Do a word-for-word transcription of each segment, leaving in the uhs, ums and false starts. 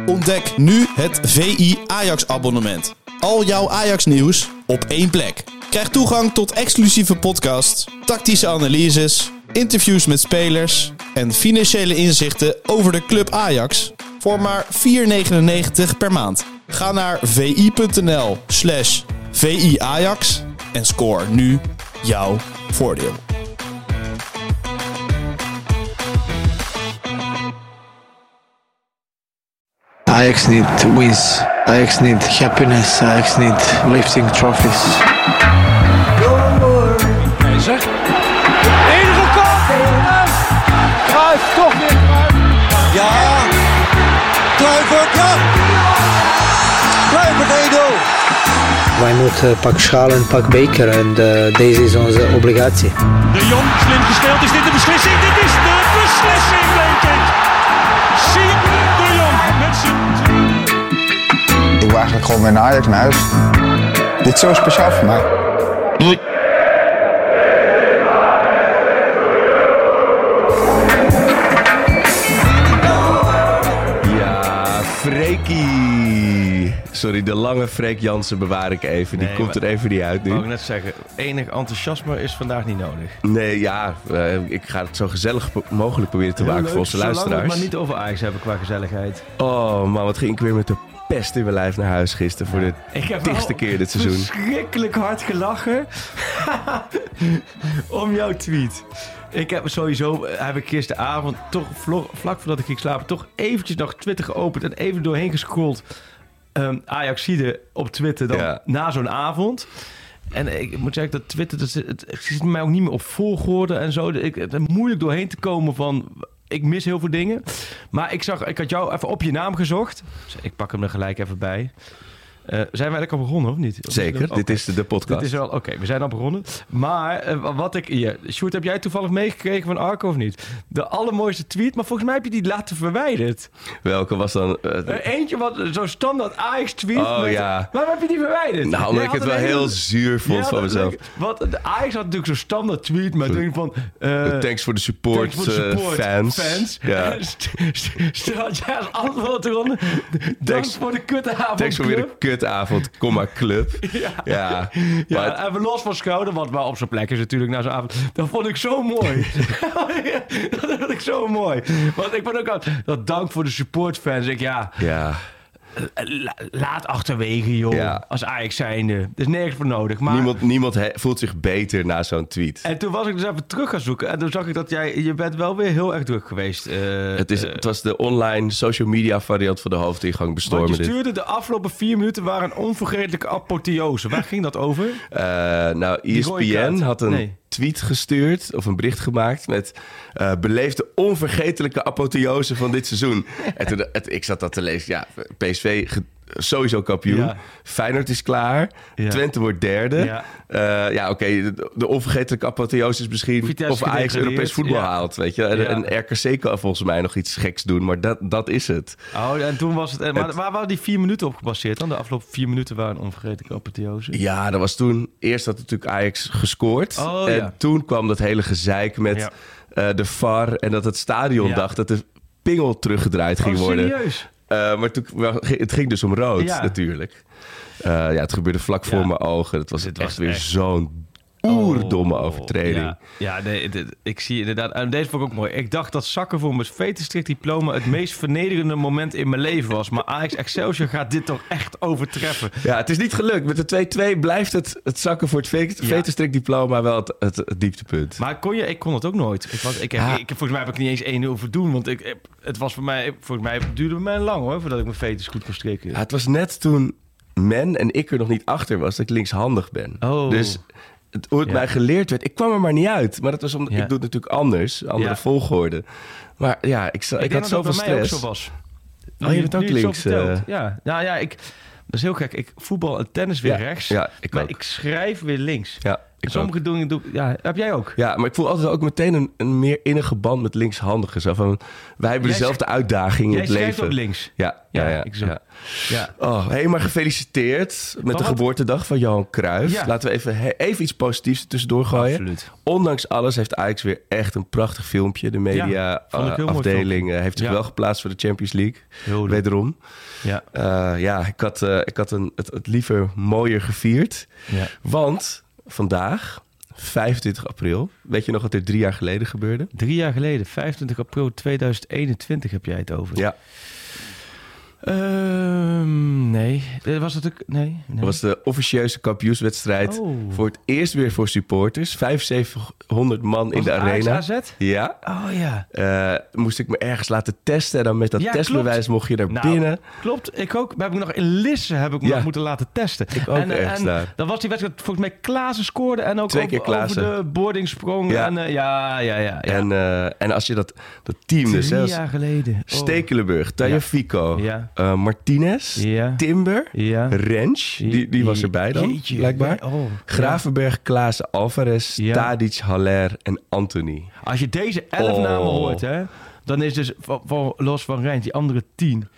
Ontdek nu het V I Ajax abonnement. Al jouw Ajax nieuws op één plek. Krijg toegang tot exclusieve podcasts, tactische analyses, interviews met spelers en financiële inzichten over de club Ajax voor maar vier negenennegentig per maand. Ga naar vi.nl slash VIAjax en score nu jouw voordeel. Ajax need wins. Ajax need happiness. Ajax need lifting trophies. Keizer. Enige kop. Cruijff, toch weer Cruijff. Ja. Kluivert, ja. Kluivert één nul. Wij moeten pak schaal en pak beker en uh, deze is onze obligatie. De Jong, slim gespeeld. Is dit de beslissing? Dit is de beslissing, denk ik. Siem de Jong met zijn... Ik wil eigenlijk gewoon weer naar Ajax naar huis. Dit is zo speciaal voor mij. Doei. Ja, Freekie. Sorry, de lange Freek Jansen bewaar ik even. Die Nee, komt er maar- even niet uit nu. Wou ik net zeggen, enig enthousiasme is vandaag niet nodig. Nee, ja, uh, ik ga het zo gezellig po- mogelijk proberen te maken voor onze Zolang we luisteraars. het maar niet over Ajax hebben qua gezelligheid. Oh man, wat ging ik weer met de pest in mijn lijf naar huis gisteren voor de Ik heb tigste wel keer dit seizoen. verschrikkelijk hard gelachen om jouw tweet. Ik heb sowieso, heb ik gisteravond, toch vlo- vlak voordat ik ging slapen, toch eventjes nog Twitter geopend en even doorheen gescrolld. Um, Ajaxide op Twitter dan Ja. na zo'n avond. En ik moet zeggen dat Twitter, dat, het, het zit mij ook niet meer op volgorde en zo. Ik, het is moeilijk doorheen te komen van... Ik mis heel veel dingen. Maar ik zag, ik had jou even op je naam gezocht. Dus ik pak hem er gelijk even bij. Uh, zijn we eigenlijk al begonnen, of niet? Of Zeker, is het- dit is de, de podcast. Dit is wel, oké, okay, we zijn al begonnen. Maar uh, wat ik... Hier, Sjoerd, heb jij toevallig meegekregen van Arco of niet? De allermooiste tweet, maar volgens mij heb je die laten verwijderd. Welke was dan... uh, Uh, eentje wat zo'n standaard Ajax tweet. Oh, met, ja. Waarom heb je die verwijderd? Nou, omdat Jij ik het had wel een heel hele- zuur vond Ja, van wat- mezelf. Want de Ajax had natuurlijk zo'n standaard tweet met ding van... Uh, Thanks voor de support, thanks voor de uh, support, fans. fans. Ja. St- st- Stond jij als antwoord eronder. Dank Thanks- voor de kutavond. Thanks voor weer club. een kutavond, komma club. Ja. Ja, Ja, maar- even los van schouder, wat wel op zijn plek is natuurlijk na zo'n avond. Dat vond ik zo mooi. Dat vond ik zo mooi. Want ik vond ook al, dat dank voor de supportfans. Ik ja, ja. la- laat achterwege joh. Ja. Als Ajax zijnde. Er is nergens voor nodig. Maar, Niemand, niemand he- voelt zich beter na zo'n tweet. En toen was ik dus even terug gaan zoeken. En toen zag ik dat jij, je bent wel weer heel erg druk geweest. Uh, Het, is, uh, het was de online social media variant van de hoofdingang want bestormen. je dit. stuurde de afgelopen vier minuten waren een onvergetelijke apotheose. Waar ging dat over? Uh, nou, Die E S rode P N kaart. had een Nee. tweet gestuurd, of een bericht gemaakt met uh, beleefde onvergetelijke apotheose van dit seizoen. En toen, het, ik zat dat te lezen. Ja, P S V ge- sowieso kampioen. Ja. Feyenoord is klaar. Ja. Twente wordt derde. Ja. Ja, ja oké, de, de onvergetelijke apotheose is misschien Vitesse of Ajax gedegradeerd. Europees voetbal Ja. haalt, weet je. En, Ja. en R K C kan volgens mij nog iets geks doen, maar dat, dat is het. Oh, en toen was het... Maar Het- waar waren die vier minuten op gebaseerd dan? De afgelopen vier minuten waren een onvergetelijke apotheose. Ja, dat was toen... Eerst had natuurlijk Ajax gescoord. Oh, en ja. toen kwam dat hele gezeik met Ja. eh, de V A R... en dat het stadion Ja. dacht dat de pingel teruggedraaid ging Oh, worden. serieus? Eh, maar toen, wel, het ging dus om rood, Ja. natuurlijk. Eh, ja, het gebeurde vlak voor Ja. mijn ogen. Het was Dit echt was weer echt- zo'n oerdomme Oh, overtreding. Ja, ja nee, dit- ik zie inderdaad... En deze vond ik ook mooi. Ik dacht dat zakken voor mijn veterstrik diploma het meest vernederende moment in mijn leven was. Maar Ajax Excelsior gaat dit toch echt overtreffen. Ja, het is niet gelukt. Met de twee-twee blijft het, het zakken voor het ve- Ja. veterstrikdiploma wel het, het, het dieptepunt. Maar kon je... Ik kon het ook nooit. Ik was, ik heb, Ja. ik, volgens mij heb ik niet eens één nul voor doen. Want ik, het was voor mij... Volgens mij duurde het mij lang hoor, voordat ik mijn veters goed kon strikken. Ja, het was net toen men en ik er nog niet achter was dat ik linkshandig ben. Oh. Dus het, hoe het Ja. mij geleerd werd, ik kwam er maar niet uit. Maar dat was omdat Ja. ik doe het natuurlijk anders, andere Ja. volgorde. Maar ja, ik, ik, Ik, had denk zoveel dat het bij mij ook stress. zo was. Oh, je bent ook Nu het zo links, vertelt. eh. Ja, nou ja, ik, dat is heel gek. Ik voetbal en tennis weer Ja, rechts. ja, ik maar ook. ik schrijf weer links. Ja. ik Sommige dingen doe ik... Ja, heb jij ook? Ja, maar ik voel altijd ook meteen een, een meer innige band met linkshandigen. Zo van, wij hebben Jij dezelfde uitdaging in het leven. Jij schrijft ook links. Ja, ja, Ja, ja. ik zo. ja. Ja. Oh, hé, maar gefeliciteerd met wat? de geboortedag van Johan Cruijff. Ja. Laten we even, he- even iets positiefs er tussendoor gooien. Absoluut. Ondanks alles heeft Ajax weer echt een prachtig filmpje. De Ja, vond ik heel mooi media-afdeling filmpje. heeft zich Ja. wel geplaatst voor de Champions League. Heel leuk. Wederom. Ja. Uh, ja, ik had, uh, ik had een, het, het liever mooier gevierd. Ja. Want vandaag, vijfentwintig april... Weet je nog wat er drie jaar geleden gebeurde? Drie jaar geleden, vijfentwintig april tweeduizend eenentwintig heb jij het over. Ja. Um, nee. Was dat ook... Nee. nee. Dat was de officieuze kampioenswedstrijd. Oh. Voor het eerst weer voor supporters. vijfenzevenhonderd man in de Was het arena. Ajax A Z? Ja. Oh ja. Uh, moest ik me ergens laten testen. En dan met dat Ja, testbewijs klopt. mocht je naar Nou, binnen. Klopt, ik ook. Maar heb ik nog in Lisse heb ik me Ja. nog moeten laten testen. Ik ook en, eh, ergens en daar. Dan was die wedstrijd volgens mij Klaassen scoorde en ook Twee over, keer Klaassen. over de boardingsprong. Ja. En, uh, ja, ja, ja. ja. En, uh, en als je dat, dat team Drie dus... Hè, als jaar geleden. Oh. Stekelenburg, Tagliafico, Ja. uh, Martinez, Ja. Timber, Ja. Rens, die, die was erbij dan, Jeetje. blijkbaar. Oh. Gravenberg, Klaassen, Alvarez, Ja. Tadic, Haller en Anthony. Als je deze elf Oh. namen hoort, hè, dan is dus van, van, los van Rijn, die andere tien.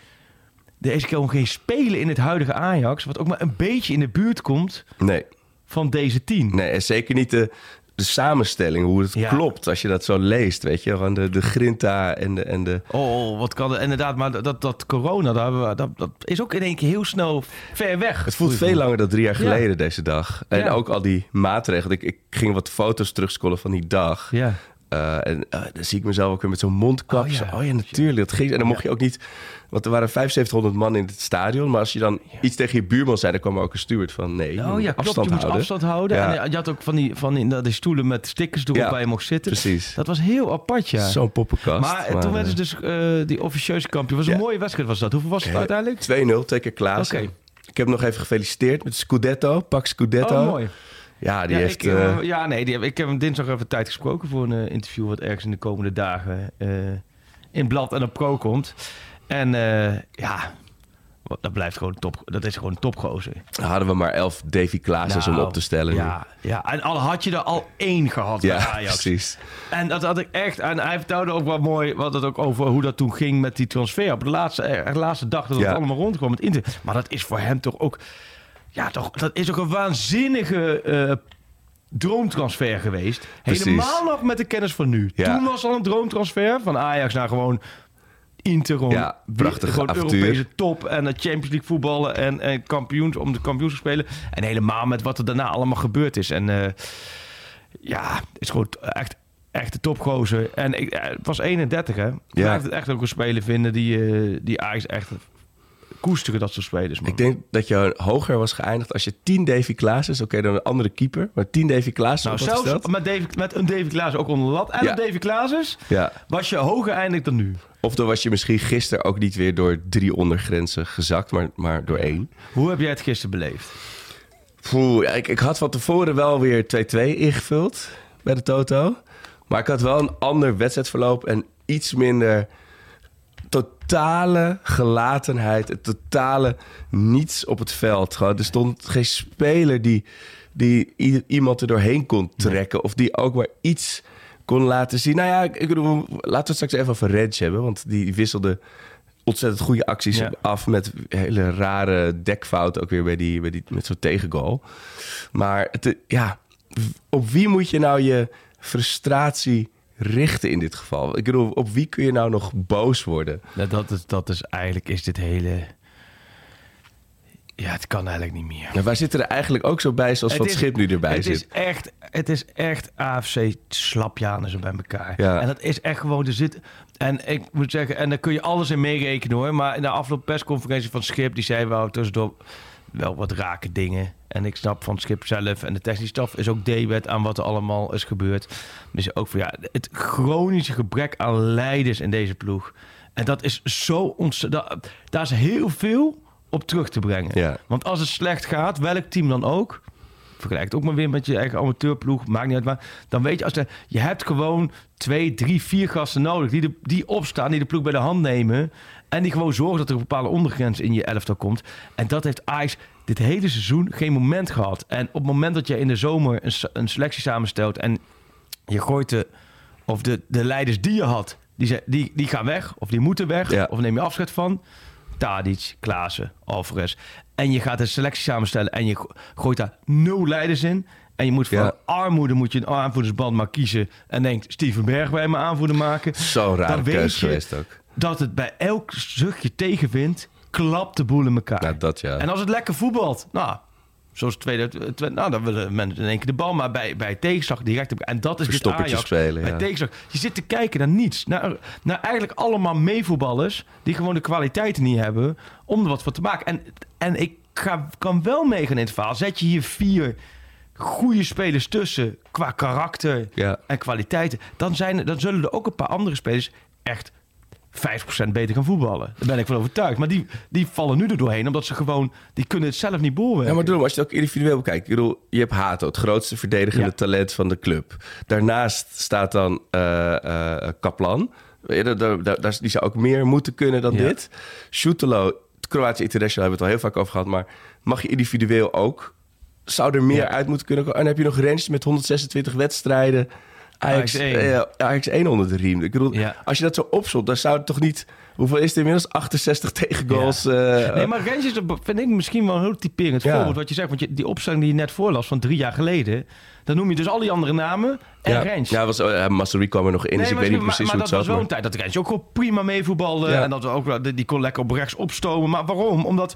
Er is gewoon geen speler in het huidige Ajax, wat ook maar een beetje in de buurt komt Nee, van deze tien. nee en zeker niet de, de samenstelling, hoe het Ja. klopt als je dat zo leest, weet je. Gewoon de, de grinta en de... En de Oh, wat kan er inderdaad, maar dat, dat corona, dat, hebben we, dat, dat is ook in één keer heel snel ver weg. het voelt veel langer dan drie jaar Ja. geleden, deze dag. En Ja. ook al die maatregelen. Ik, ik ging wat foto's terugscrollen van die dag. Ja. Uh, en uh, dan zie ik mezelf ook weer met zo'n mondkap. Oh ja. Zo, oh ja, natuurlijk. Dat ging. En dan mocht je ook niet... Want er waren vijfenzeventighonderd man in het stadion. Maar als je dan iets tegen je buurman zei... dan kwam er ook een steward van... nee, je Oh moet ja, klopt. afstand Je moet houden. afstand houden. Ja. En je had ook van die, van die, die stoelen met stickers erop Ja, waar je mocht zitten. precies. Dat was heel apart, ja. Zo'n poppenkast. Maar, toen werden ze dus uh, die officieuze kampioen. Was een Ja. mooie wedstrijd was dat. Hoeveel was het uiteindelijk? twee nul, twee keer Klaassen. Oké. Ik heb hem nog even gefeliciteerd met Scudetto. Pak Scudetto. Oh, mooi. Ja, die ja, heeft... ik, uh, uh, ja, nee, die heb, ik heb hem dinsdag even tijd gesproken voor een uh, interview... wat ergens in de komende dagen uh, in Blad en op Pro komt. En uh, ja, dat blijft gewoon top. Dat is gewoon een topgozer. hadden we maar elf Davy Klaasens Nou, om op te stellen. Ja, ja, en al had je er al één gehad bij Ja, Ajax. precies. En dat had ik echt... En hij vertelde ook wat mooi... Wat het ook over hoe dat toen ging met die transfer. Op de laatste, eh, de laatste dag dat het Ja. allemaal rondkwam. Het Inter. Maar dat is voor hem toch ook... Ja, toch, dat is ook een waanzinnige uh, droomtransfer geweest. Precies. Helemaal nog met de kennis van nu. Ja. Toen was al een droomtransfer van Ajax naar gewoon Inter. Gewoon, Ja, prachtige gewoon avontuur. Europese top en de Champions League voetballen en, en kampioens om de kampioens te spelen. En helemaal met wat er daarna allemaal gebeurd is. En uh, ja, het is gewoon echt... Echt de topgozer. En ik, het was eenendertig, hè? Ik Ja. blijf het echt ook een speler vinden die, uh, die Ajax echt koesteren, dat soort spelers, man. Ik denk dat je hoger was geëindigd als je tien Davy Klaasens... Oké, dan een andere keeper, maar tien Davy Klaasens nou, op had zelfs gesteld. met, David, met een Davy Klaassen ook onder de lat en Ja. een Davy Klaassen Ja. was je hoger eindig dan nu. Of dan was je misschien gisteren ook niet weer door drie ondergrenzen gezakt, maar, maar door één. Hoe heb jij het gisteren beleefd? Poeh, ja, ik, ik had van tevoren wel weer twee-twee ingevuld bij de Toto. Maar ik had wel een ander wedstrijdverloop en iets minder totale gelatenheid. Het totale niets op het veld. Gewoon, er stond geen speler die, die i- iemand er doorheen kon trekken. Nee. Of die ook maar iets kon laten zien. Nou ja, ik, ik bedoel, laten we het straks even over Rens hebben. Want die wisselde ontzettend goede acties Ja. af met hele rare dekfouten. Ook weer bij die, bij die, met zo'n tegengoal. Maar het, ja, op wie moet je nou je frustratie richten in dit geval? Ik bedoel, op wie kun je nou nog boos worden? Nou, dat, is, dat is eigenlijk is dit hele... Ja, het kan eigenlijk niet meer. Nou, wij zitten er eigenlijk ook zo bij zoals Het Van is- Schip nu erbij het zit. Is echt, het is echt A F C slapjanen zo bij elkaar. Ja. En dat is echt gewoon de zit. En ik moet zeggen, en daar kun je alles in meerekenen hoor. Maar in de afgelopen persconferentie van Schip, die zei wel tussendoor wel wat rake dingen. En ik snap van Schip zelf en de technische staf is ook debet aan wat er allemaal is gebeurd. Dus ook van ja, het chronische gebrek aan leiders in deze ploeg. En dat is zo ontzettend. Daar is heel veel op terug te brengen. Ja. Want als het slecht gaat, welk team dan ook, vergelijk het ook maar weer met je eigen amateurploeg, maakt niet uit waar, dan weet je, als de, je hebt gewoon twee, drie, vier gasten nodig die, de, die opstaan, die de ploeg bij de hand nemen En die gewoon zorgen dat er een bepaalde ondergrens in je elftal komt. En dat heeft Ajax dit hele seizoen geen moment gehad. En op het moment dat je in de zomer een, een selectie samenstelt... en je gooit de, of de, de leiders die je had, die, die, die gaan weg. Of die moeten weg. Ja. Of neem je afscheid van. Tadic, Klaassen, Alvarez. En je gaat een selectie samenstellen en je gooit daar nul leiders in... En je moet voor ja. armoede moet je een aanvoerdersband maar kiezen. En denkt, Steven Bergwijn maar aanvoerder maken. Zo raar keus geweest ook. Dat het bij elk zuchtje tegenvindt, klapt de boel in elkaar. Nou, dat ja. En als het lekker voetbalt, nou, zoals tweede, tweede nou, dan willen mensen in één keer de bal. Maar bij, bij tegenslag direct op. En dat is dit Ajax. Spelen, bij ja. tegenslag. Je zit te kijken naar niets. Naar, naar eigenlijk allemaal meevoetballers die gewoon de kwaliteiten niet hebben om er wat van te maken. En, en ik ga, kan wel meegaan in het verhaal. Zet je hier vier goede spelers tussen qua karakter ja. en kwaliteiten, dan, zijn, dan zullen er ook een paar andere spelers echt vijftig procent beter gaan voetballen. Daar ben ik van overtuigd. Maar die, die vallen nu er doorheen, omdat ze gewoon, die kunnen het zelf niet bolwerken. Ja, maar Doel, als je het ook individueel bekijkt. Ik bedoel, je hebt Hato, het grootste verdedigende ja. talent van de club. Daarnaast staat dan uh, uh, Kaplan. Daar, daar, daar, die zou ook meer moeten kunnen dan ja. dit. Šutalo, het Kroatische International, hebben we het al heel vaak over gehad, maar mag je individueel ook? Zou er meer ja. uit moeten kunnen komen? En dan heb je nog Rens met honderdzesentwintig wedstrijden. Ajax, Ajax, één. Uh, Ajax één onder de riem. Ik bedoel, ja. als je dat zo opzomt, dan zou het toch niet... Hoeveel is het inmiddels? achtenzestig tegengoals. Ja. Uh, nee, maar Rens is, vind ik misschien wel een heel typerend ja. voorbeeld wat je zegt. Want je, die opstelling die je net voorlas van drie jaar geleden... dan noem je dus al die andere namen en ja. Rens. Ja, was, uh, Masserie kwam er nog in, nee, dus ik weet niet precies maar, hoe maar het zat. Maar dat was wel een tijd dat Rens ook gewoon prima meevoetbalde. Ja. En dat we ook, die kon lekker op rechts opstomen. Maar waarom? Omdat...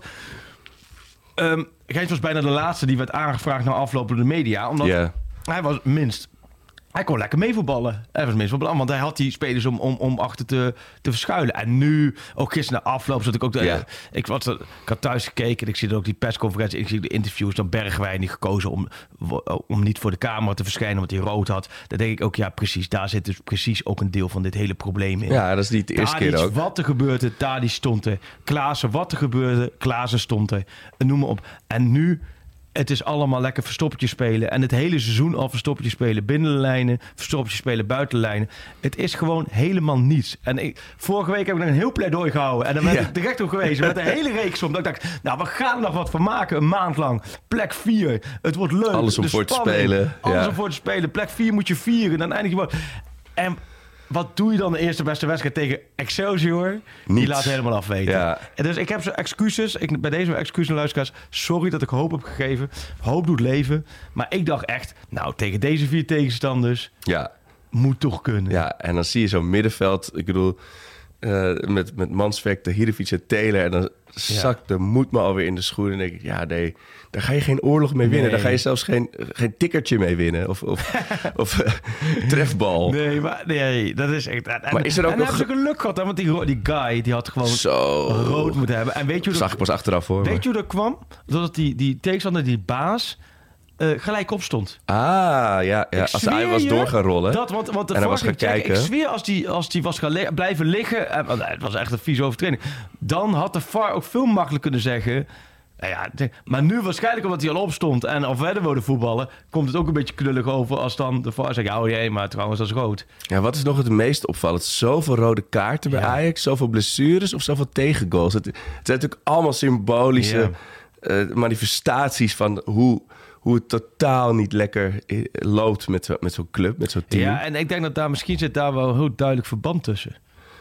Um, Rens was bijna de laatste die werd aangevraagd na afloop door de media. Omdat yeah. hij was minst... Hij kon lekker meevoetballen. Hij was minst van belang, want hij had die spelers om, om, om achter te, te verschuilen. En nu, ook gisteren na afloop, zat ik ook... De, yeah. ik, was, ik had thuis gekeken en ik zie dan ook die persconferentie. Ik zie de interviews, dan Bergwijn die gekozen om, om niet voor de camera te verschijnen, omdat hij rood had. Dan denk ik ook, ja precies, daar zit dus precies ook een deel van dit hele probleem in. Ja, dat is niet de eerste Tadic, keer ook. Wat er gebeurde, Tadic stond er. Klaassen, wat er gebeurde, Klaassen stond er. Noem maar op. En nu... Het is allemaal lekker verstoppertje spelen. En het hele seizoen al verstoppertje spelen binnen de lijnen. Verstoppertje spelen buiten de lijnen. Het is gewoon helemaal niets. En ik, vorige week heb ik nog een heel pleidooi gehouden. En dan ben ja. ik direct op gewezen met een hele reeks om. Dat ik dacht, nou we gaan er nog wat van maken. Een maand lang. Plek vier. Het wordt leuk. Alles om voor te spelen. Alles ja. om voor te spelen. Plek vier moet je vieren. Dan eindig je wel. En... Wat doe je dan de eerste beste wedstrijd tegen Excelsior? Niets. Die laat helemaal afweten. Ja. En dus ik heb zo excuses. Ik, bij deze excuses, luisteraars. Sorry dat ik hoop heb gegeven. Hoop doet leven. Maar ik dacht echt, nou, tegen deze vier tegenstanders... Ja. Moet toch kunnen. Ja, en dan zie je zo'n middenveld. Ik bedoel, uh, met, met Mansverk, de Hirovic en Taylor. En dan zakt ja. de moed me alweer in de schoenen. En denk ik, ja, nee, daar ga je geen oorlog mee winnen. Nee. Daar ga je zelfs geen, geen tikkertje mee winnen. Of, of, of uh, trefbal. Nee, maar nee, dat is echt... En, maar is er ook en nog... hebben ze geluk gehad, hè? Want die, die guy, die had gewoon Zo. rood moeten hebben. En weet je hoe zag dat, ik pas achteraf hoor. Weet maar. je hoe dat kwam? Doordat die, die tegenstander, die baas... Uh, gelijk opstond. Ah, ja. ja. Als hij was door gaan rollen. Dat, want, want de en hij was gaan check, kijken. Ik zweer, als die, als die was gaan le- blijven liggen... Uh, want, uh, het was echt een vieze overtreding. Dan had de V A R ook veel makkelijker kunnen zeggen... Nou ja, de, maar nu waarschijnlijk omdat hij al opstond... en al verder wilde voetballen... komt het ook een beetje knullig over... als dan de V A R zegt... oh jee, maar trouwens, dat is rood. Ja, wat is nog het meest opvallend? Zoveel rode kaarten bij ja. Ajax... zoveel blessures of zoveel tegengoals. Het, het zijn natuurlijk allemaal symbolische... Ja. Uh, manifestaties van hoe... hoe het totaal niet lekker loopt met, zo, met zo'n club, met zo'n team. Ja, en ik denk dat daar misschien zit daar wel een heel duidelijk verband tussen.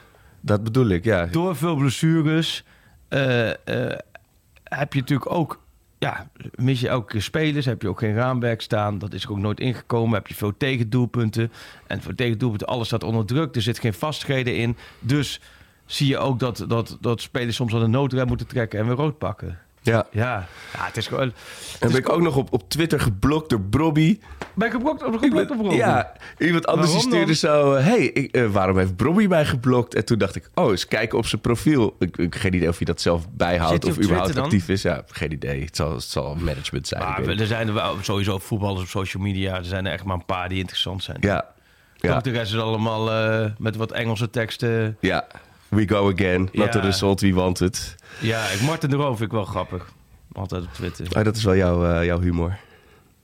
Dat bedoel ik, ja. Door veel blessures uh, uh, heb je natuurlijk ook... Ja, mis je elke keer spelers, heb je ook geen raamwerk staan. Dat is er ook nooit ingekomen. Heb je veel tegendoelpunten. En voor tegendoelpunten, alles staat onder druk. Er zit geen vastigheden in. Dus zie je ook dat, dat, dat spelers soms aan de noodrem moeten trekken en weer rood pakken. Ja. Ja, ja, het is gewoon... Het en ben is ik ook nog op, op Twitter geblokt door Brobby. Ben ik geblokt, geblokt door Brobby? Ja, iemand anders die stuurde zo... Hé, hey, uh, waarom heeft Brobby mij geblokt? En toen dacht ik, oh, eens kijken op zijn profiel. Ik heb geen idee of hij dat zelf bijhoudt of überhaupt actief is. Ja, geen idee. Het zal, het zal management zijn. Maar er zijn er wel sowieso voetballers op social media. Er zijn er echt maar een paar die interessant zijn. Ja. ja. Ook de rest is allemaal uh, met wat Engelse teksten. Ja, we go again. Not ja. the result we wanted. Ja, ik Martin de Roo vind ik wel grappig. Altijd op Twitter. Oh, dat is wel jouw, uh, jouw humor.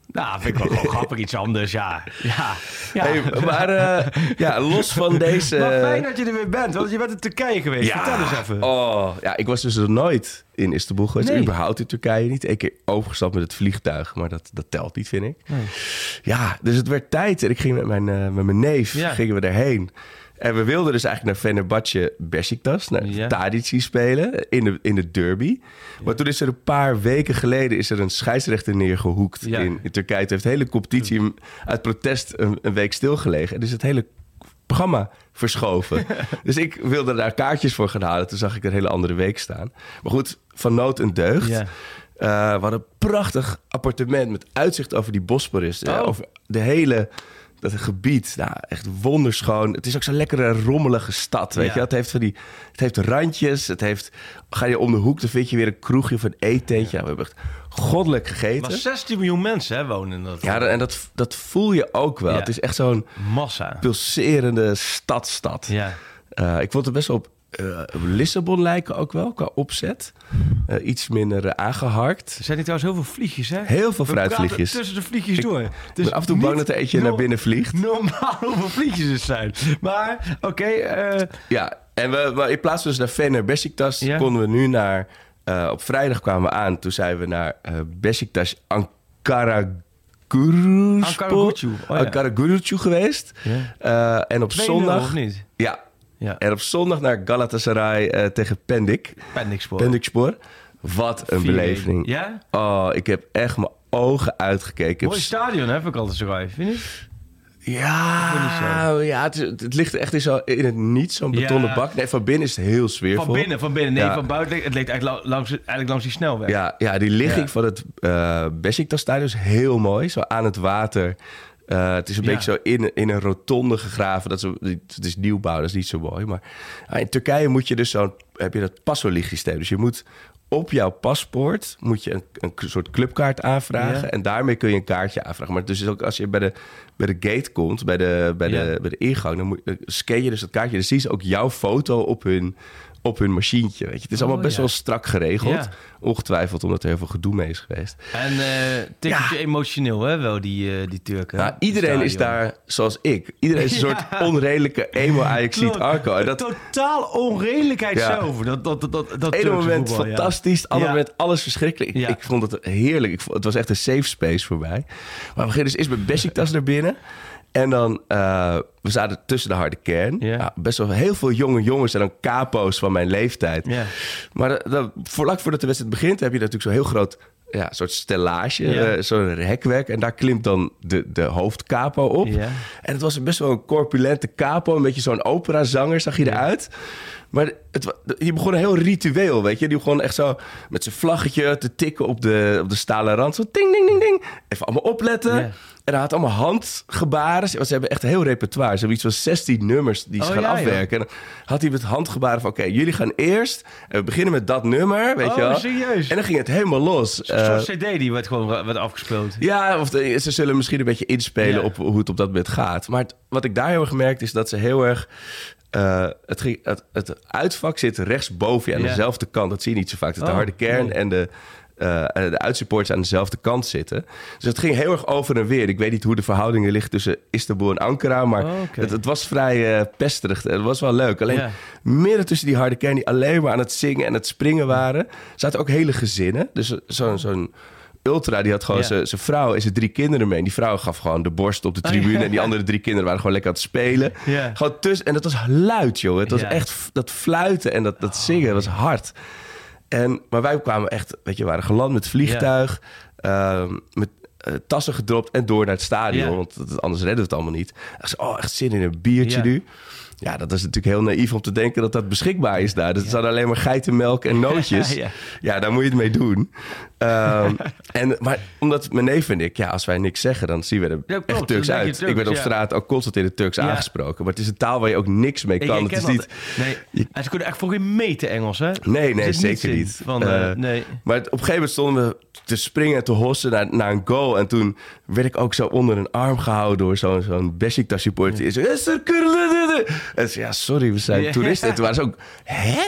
Nou, vind ik wel gewoon grappig iets anders, ja. ja. ja. Hey, maar uh, ja, los van deze... Maar fijn dat je er weer bent, want je bent in Turkije geweest. Ja. Vertel eens even. Oh, ja, ik was dus nog nooit in Istanbul geweest. Nee. Überhaupt in Turkije niet. Eén keer overgestapt met het vliegtuig, maar dat, dat telt niet, vind ik. Nee. Ja, dus het werd tijd. En ik ging met mijn, uh, met mijn neef, ja. gingen we erheen. En we wilden dus eigenlijk naar Fenerbahce Beşiktaş, naar ja. Tadic spelen in de, in de derby. Ja. Maar toen is er een paar weken geleden is er een scheidsrechter neergehoekt ja. in, in Turkije. Het heeft de hele competitie uit protest een, een week stilgelegen. En dus het hele programma verschoven. Dus ik wilde daar kaartjes voor gaan halen. Toen zag ik er een hele andere week staan. Maar goed, van nood een deugd. Ja. Uh, we hadden een prachtig appartement met uitzicht over die Bosporus. Oh. Uh, over de hele... Dat gebied, nou, echt wonderschoon. Het is ook zo'n lekkere, rommelige stad, weet ja. je. Het heeft, van die, het heeft randjes, het heeft... Ga je om de hoek, dan vind je weer een kroegje of een eetentje. Ja, we hebben echt goddelijk gegeten. Maar zestien miljoen mensen hè, wonen in dat... Ja, en dat, dat voel je ook wel. Ja. Het is echt zo'n... Massa. Pulserende stadstad. Ja. Uh, ik vond het best wel op... Uh, Lissabon lijken ook wel, qua opzet. Uh, iets minder uh, aangeharkt. Er zijn hier trouwens heel veel vliegjes, hè? Heel veel fruitvliegjes. Tussen de vliegjes ik door. Dus ben af en toe bang dat er eentje no- naar binnen vliegt. Normaal hoeveel vliegjes er zijn. Maar, oké. Okay, uh... Ja, en we, we, in plaats van dus naar Fener Beşiktaş... Ja. konden we nu naar... Uh, op vrijdag kwamen we aan. Toen zijn we naar uh, Beşiktaş Ankara... Ankara-Gucu oh, ja. Ankara-Gucu geweest. Ja. Uh, en op Twee zondag... of niet? Ja. Ja. En op zondag naar Galatasaray uh, tegen Pendik. Pendikspor. Pendikspor. Wat een Vier beleving. Ja? Oh, ik heb echt mijn ogen uitgekeken. Mooi stadion, hè, voor Galatasaray, vind je? Ja, ja het, het ligt echt in, zo, in het niet, zo'n betonnen ja. bak. Nee, van binnen is het heel sfeervol. Van binnen, van binnen. Nee, ja. van buiten. Het ligt eigenlijk langs, eigenlijk langs die snelweg. Ja, ja die ligging ja. van het uh, Beşiktaş-stadion is heel mooi. Zo aan het water. Uh, het is een ja. beetje zo in, in een rotonde gegraven. Dat is, het is nieuwbouw, dat is niet zo mooi. Maar uh, in Turkije moet je dus zo'n, heb je dat pasolichtsysteem. Dus je moet op jouw paspoort moet je een, een soort clubkaart aanvragen. Ja. En daarmee kun je een kaartje aanvragen. Maar dus ook als je bij de, bij de gate komt, bij de, bij, ja. de, bij de ingang... dan moet, scan je dus dat kaartje. Dan zien ze ook jouw foto op hun... op hun machientje, weet je. Het is allemaal oh, best ja. wel strak geregeld. Ja. Ongetwijfeld, omdat er heel veel gedoe mee is geweest. En uh, tikketje ja. emotioneel, hè, wel, die, uh, die Turken. Nou, iedereen is daar zoals ik. Iedereen is een ja. soort onredelijke emo-Ajaxiet Arco. En dat... Totaal onredelijkheid ja. zelf. Dat, dat, dat, dat, dat Ene moment voetbal, fantastisch, ja. ander ja. moment alles verschrikkelijk. Ik, ja. ik vond het heerlijk. Ik vond, het was echt een safe space voor mij. Maar we gingen dus eerst met Beşiktaş naar binnen. En dan, uh, we zaten tussen de harde kern. Ja. Ja, best wel heel veel jonge jongens en dan capo's van mijn leeftijd. Ja. Maar dan, vlak voordat de wedstrijd begint, heb je natuurlijk zo'n heel groot ja, soort stellage, ja. uh, zo'n hekwerk. En daar klimt dan de, de hoofdcapo op. Ja. En het was best wel een corpulente capo, een beetje zo'n operazanger zag je ja. eruit. Maar het, die begon een heel ritueel, weet je. Die begon echt zo met zijn vlaggetje te tikken op de, op de stalen rand. Zo ding, ding, ding, ding. Even allemaal opletten. Ja. En hij had allemaal handgebaren. Ze hebben echt een heel repertoire. Ze hebben iets van zestien nummers die ze oh, gaan ja, afwerken. Ja. En dan had hij met handgebaren van... oké, okay, jullie gaan eerst... en we beginnen met dat nummer, weet oh, je wel. Serieus? En dan ging het helemaal los. Een uh, soort cd die werd gewoon werd afgespeeld. Ja, of de, ze zullen misschien een beetje inspelen ja. op hoe het op dat moment gaat. Maar het, wat ik daar heel erg gemerkt is dat ze heel erg... Uh, het, ging, het, het uitvak zit rechtsboven je aan ja. dezelfde kant. Dat zie je niet zo vaak. Dat oh, de harde kern nee. en de... Uh, de uitsupporters aan dezelfde kant zitten. Dus het ging heel erg over en weer. Ik weet niet hoe de verhoudingen liggen tussen Istanbul en Ankara... maar oh, okay. het, het was vrij uh, pesterig. Het was wel leuk. Alleen yeah. midden tussen die harde kern... die alleen maar aan het zingen en het springen waren... zaten ook hele gezinnen. Dus zo'n... zo'n Ultra, die had gewoon yeah. zijn vrouw en zijn drie kinderen mee. En die vrouw gaf gewoon de borst op de tribune. Oh, yeah. En die andere drie kinderen waren gewoon lekker aan het spelen. Yeah. Gewoon tussen, en dat was luid, joh. Het was yeah. echt dat fluiten en dat, dat zingen. Dat was hard. En, maar wij kwamen echt, weet je, we waren geland met vliegtuig, ja. uh, met uh, tassen gedropt en door naar het stadion. Ja. Want anders redden we het allemaal niet. Ik zei, oh, echt zin in een biertje ja. nu. Ja, dat is natuurlijk heel naïef om te denken dat dat beschikbaar is daar. Dat ja. zijn alleen maar geitenmelk en nootjes. ja, ja. ja, daar moet je het mee doen. Um, en, maar omdat mijn neef en ik, ja, als wij niks zeggen, dan zien we er ja, echt Turks uit. Turks, ik werd op ja. straat ook constant in het Turks ja. aangesproken. Maar het is een taal waar je ook niks mee kan. Het is niet, nee. je, en ze kunnen echt voor geen meten Engels, hè? Nee, nee, zeker niet. niet. Van, uh, nee. Maar op een gegeven moment stonden we te springen en te hossen naar, naar een goal. En toen werd ik ook zo onder een arm gehouden door zo'n, zo'n Beşiktaş supporter. Die zo, en ze, ja, sorry, we zijn yeah. toeristen. En toen waren ze ook, hè?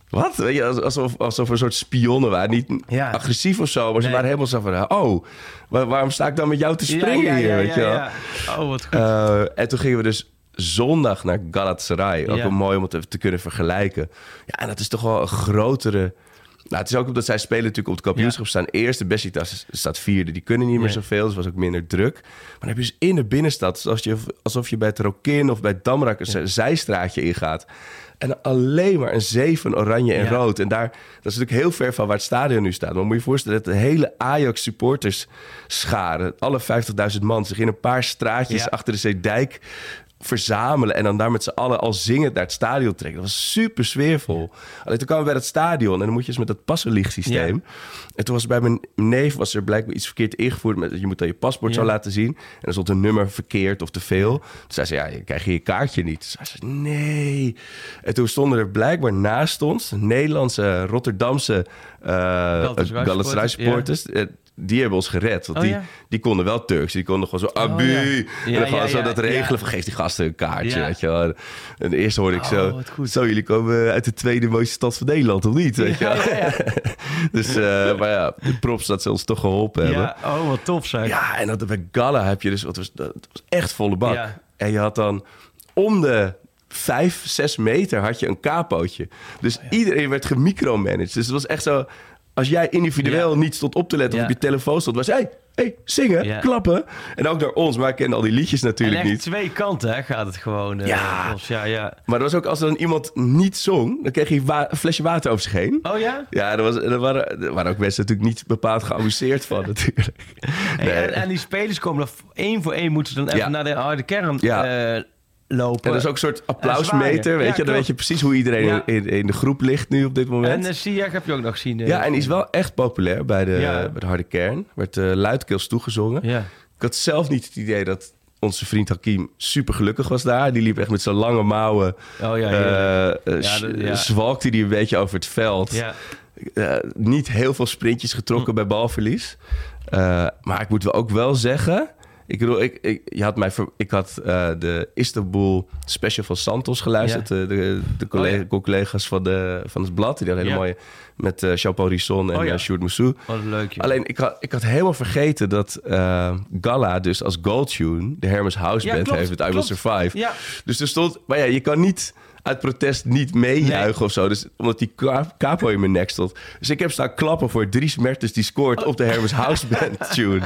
Wat? Weet je, alsof, alsof we een soort spionnen waren. Niet ja. agressief of zo, maar ze nee. waren helemaal zo van... Oh, waar, waarom sta ik dan met jou te springen ja, ja, hier? Ja, weet ja, je wel? ja. Oh, wat goed. Uh, en toen gingen we dus zondag naar Galatasaray. Ook ja. wel mooi om het even te kunnen vergelijken. Ja, en dat is toch wel een grotere... Nou, het is ook omdat zij spelen natuurlijk op het kampioenschap. Ja. Staan eerste, Beşiktaş staat vierde. Die kunnen niet meer ja. zoveel, dus was ook minder druk. Maar dan heb je dus in de binnenstad... alsof je, alsof je bij het Rokin of bij het Damrak... een ja. zijstraatje ingaat... En alleen maar een zee van oranje en ja. rood. En daar, dat is natuurlijk heel ver van waar het stadion nu staat. Maar moet je je voorstellen dat de hele Ajax-supporters scharen... alle vijftigduizend man zich in een paar straatjes ja. achter de Zeedijk verzamelen... en dan daar met z'n allen al zingend naar het stadion trekken. Dat was super sfeervol. Alleen toen kwamen we bij het stadion... en dan moet je eens met dat passenlichtsysteem... Ja. En toen was bij mijn neef was er blijkbaar iets verkeerd ingevoerd... met je moet dan je paspoort ja. zo laten zien... en er stond een nummer verkeerd of te veel. Toen zei ze, ja, je krijg je je kaartje niet. Toen zei ze, nee. En toen stonden er blijkbaar naast ons... Nederlandse, Rotterdamse uh, Galatasaray supporters... Ja. Die hebben ons gered. Want oh, die, ja? die konden wel Turks. Die konden gewoon zo... Abu! Oh, ja. Ja, en dan gewoon ja, zo ja, dat regelen ja. van... geef die gasten een kaartje. Ja. Weet je wel. En eerst hoorde ik zo... Oh, zo, jullie komen uit de tweede mooiste stad van Nederland, of niet? Weet je wel? Ja, ja, ja. Dus, uh, maar ja, de props dat ze ons toch geholpen hebben. Ja, oh, wat tof zeg. Ja, en dat bij Gala heb je dus... Het was, het was echt volle bak. Ja. En je had dan om de... Vijf, zes meter had je een capootje. Dus oh, ja. iedereen werd gemicromanaged. Dus het was echt zo... Als jij individueel ja. niet stond op te letten... of ja. op je telefoon stond, was hey, hey, zingen, ja. klappen. En ook naar ons, maar ik kende al die liedjes natuurlijk en echt niet. Twee kanten hè, gaat het gewoon. Uh, ja. Of, ja, ja. Maar er was ook als er dan iemand niet zong... dan kreeg hij wa- een flesje water over zich heen. Oh ja? Ja, er, was, er, waren, er waren ook mensen natuurlijk niet bepaald geamuseerd van natuurlijk. Nee. En, en die spelers komen dan één voor één... moeten ze dan even ja. naar de harde kern... Ja. Uh, lopen. En dat is ook een soort applausmeter, weet ja, je. Dan weet je precies hoe iedereen ja. in, in de groep ligt nu op dit moment. En uh, Ziyech heb je ook nog gezien. Uh, ja, en die is wel echt populair bij de, ja. bij de harde kern. Werd uh, luidkeels toegezongen. Ja. Ik had zelf niet het idee dat onze vriend Hakim super gelukkig was daar. Die liep echt met zijn lange mouwen. Oh ja, ja. Uh, uh, ja, ja. Zwalkte die een beetje over het veld. Ja. Uh, niet heel veel sprintjes getrokken hm. bij balverlies. Uh, maar ik moet wel ook wel zeggen... Ik bedoel, ik, ik, je had mij ver, ik had uh, de Istanbul Special van Santos geluisterd. Ja. De, de, de collega, oh, ja. collega's van, de, van het blad. Die hadden hele ja. mooie met uh, Jean-Paul Risson en oh, ja. uh, Sjoerd Moussou. Wat leuk, ja. Alleen, ik had, ik had helemaal vergeten dat uh, Gala dus als goaltune... de Hermes House Band ja, heeft met I Will Survive. Ja. Dus er stond... Maar ja, je kan niet... uit protest niet meejuichen nee. of zo. Dus omdat die capo in mijn nek stond. Dus ik heb staan klappen voor Dries Mertens... die scoort oh. op de Hermes House Band tune.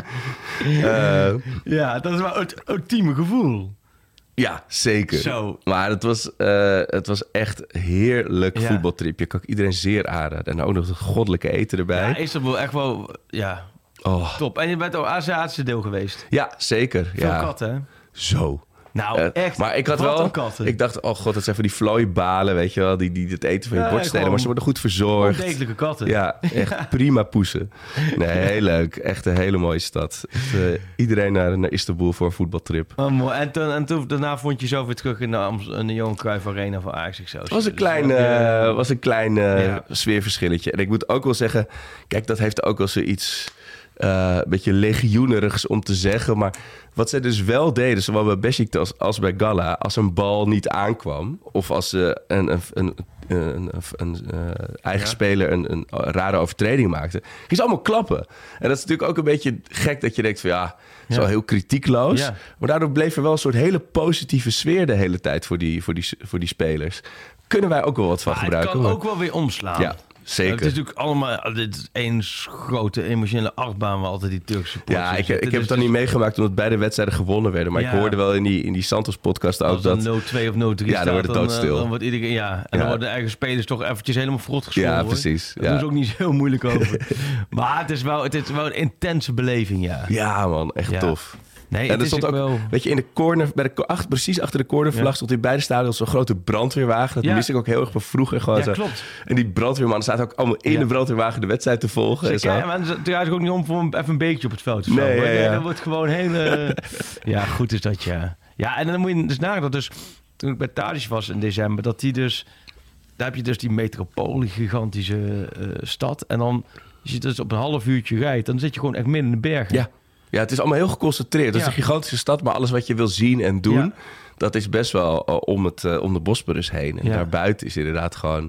Uh, ja, dat is wel het ultieme gevoel. Ja, zeker. Zo. Maar het was, uh, het was echt heerlijk ja. voetbaltripje. Kan ik iedereen zeer aanraden. En ook nog het goddelijke eten erbij. Ja, Istanbul echt wel... Ja, oh. top. En je bent ook Aziatische deel geweest. Ja, zeker. Veel ja. katten, hè? Zo. Nou, uh, echt. Maar ik had wel... Ik dacht, oh god, dat zijn van die vlooibalen, weet je wel. Die, die het eten van je ja, bord stelen. Maar ze worden goed verzorgd. Ondekelijke katten. Ja, echt ja. prima poesen. Nee, heel leuk. Echt een hele mooie stad. Echt, uh, iedereen naar, naar Istanbul voor een voetbaltrip. Oh, mooi. En, toen, en toen, daarna vond je zo weer terug in de, Amst- in de Johan Cruijff Arena van Ajax. Het was een klein, dus, uh, uh, was een klein uh, ja. sfeerverschilletje. En ik moet ook wel zeggen... Kijk, dat heeft ook wel zoiets... Uh, een beetje legioenerigs om te zeggen. Maar wat zij dus wel deden, zowel bij Beşiktaş als bij Gala... als een bal niet aankwam... of als uh, een, een, een, een, een uh, eigen ja. speler een, een rare overtreding maakte... ging ze allemaal klappen. En dat is natuurlijk ook een beetje gek dat je denkt van... ja, ja. zo heel kritiekloos. Ja. Maar daardoor bleef er wel een soort hele positieve sfeer... de hele tijd voor die, voor die, voor die spelers. Kunnen wij ook wel wat van maar gebruiken. Het kan maar... ook wel weer omslaan. Ja. Zeker. Het is natuurlijk allemaal... Dit is één grote emotionele achtbaan... waar altijd die Turkse supporters Ja, ik, ik heb het dan dus... niet meegemaakt... omdat beide wedstrijden gewonnen werden. Maar ja. ik hoorde wel in die, in die Santos-podcast ook dat... Als nul twee of nul drie ja, dan wordt het doodstil. Dan, dan wordt iedereen, ja, en ja. dan worden de eigen spelers toch eventjes helemaal verrot geschoren. Ja, precies. Daar ja. doen ze ook niet heel moeilijk over. Maar het is, wel, het is wel een intense beleving, ja. Ja, man. Echt ja. tof. Nee, en er stond ook, wel... weet je, in de corner, bij de, ach, precies achter de cornervlag ja. stond in beide stadions zo'n grote brandweerwagen. Dat ja. wist ik ook heel erg van vroeger. Gewoon ja, zo. Klopt. En die brandweermannen zaten ook allemaal in ja. de brandweerwagen de wedstrijd te volgen. Ze, en zo. Ja, maar het draait ook niet om voor even een beetje op het veld. Of nee, zo, ja, ja. Dat wordt gewoon hele... ja, goed is dat, ja. Ja, en dan moet je dus nagaan dat dus... Toen ik bij Tadić was in december, dat die dus... Daar heb je dus die metropool, die gigantische uh, stad. En dan, als je dus op een half uurtje rijdt, dan zit je gewoon echt midden in de bergen. Ja. Ja, het is allemaal heel geconcentreerd. Het ja. is een gigantische stad, maar alles wat je wil zien en doen... Ja. dat is best wel uh, om, het, uh, om de Bosporus heen. En ja. daarbuiten is inderdaad gewoon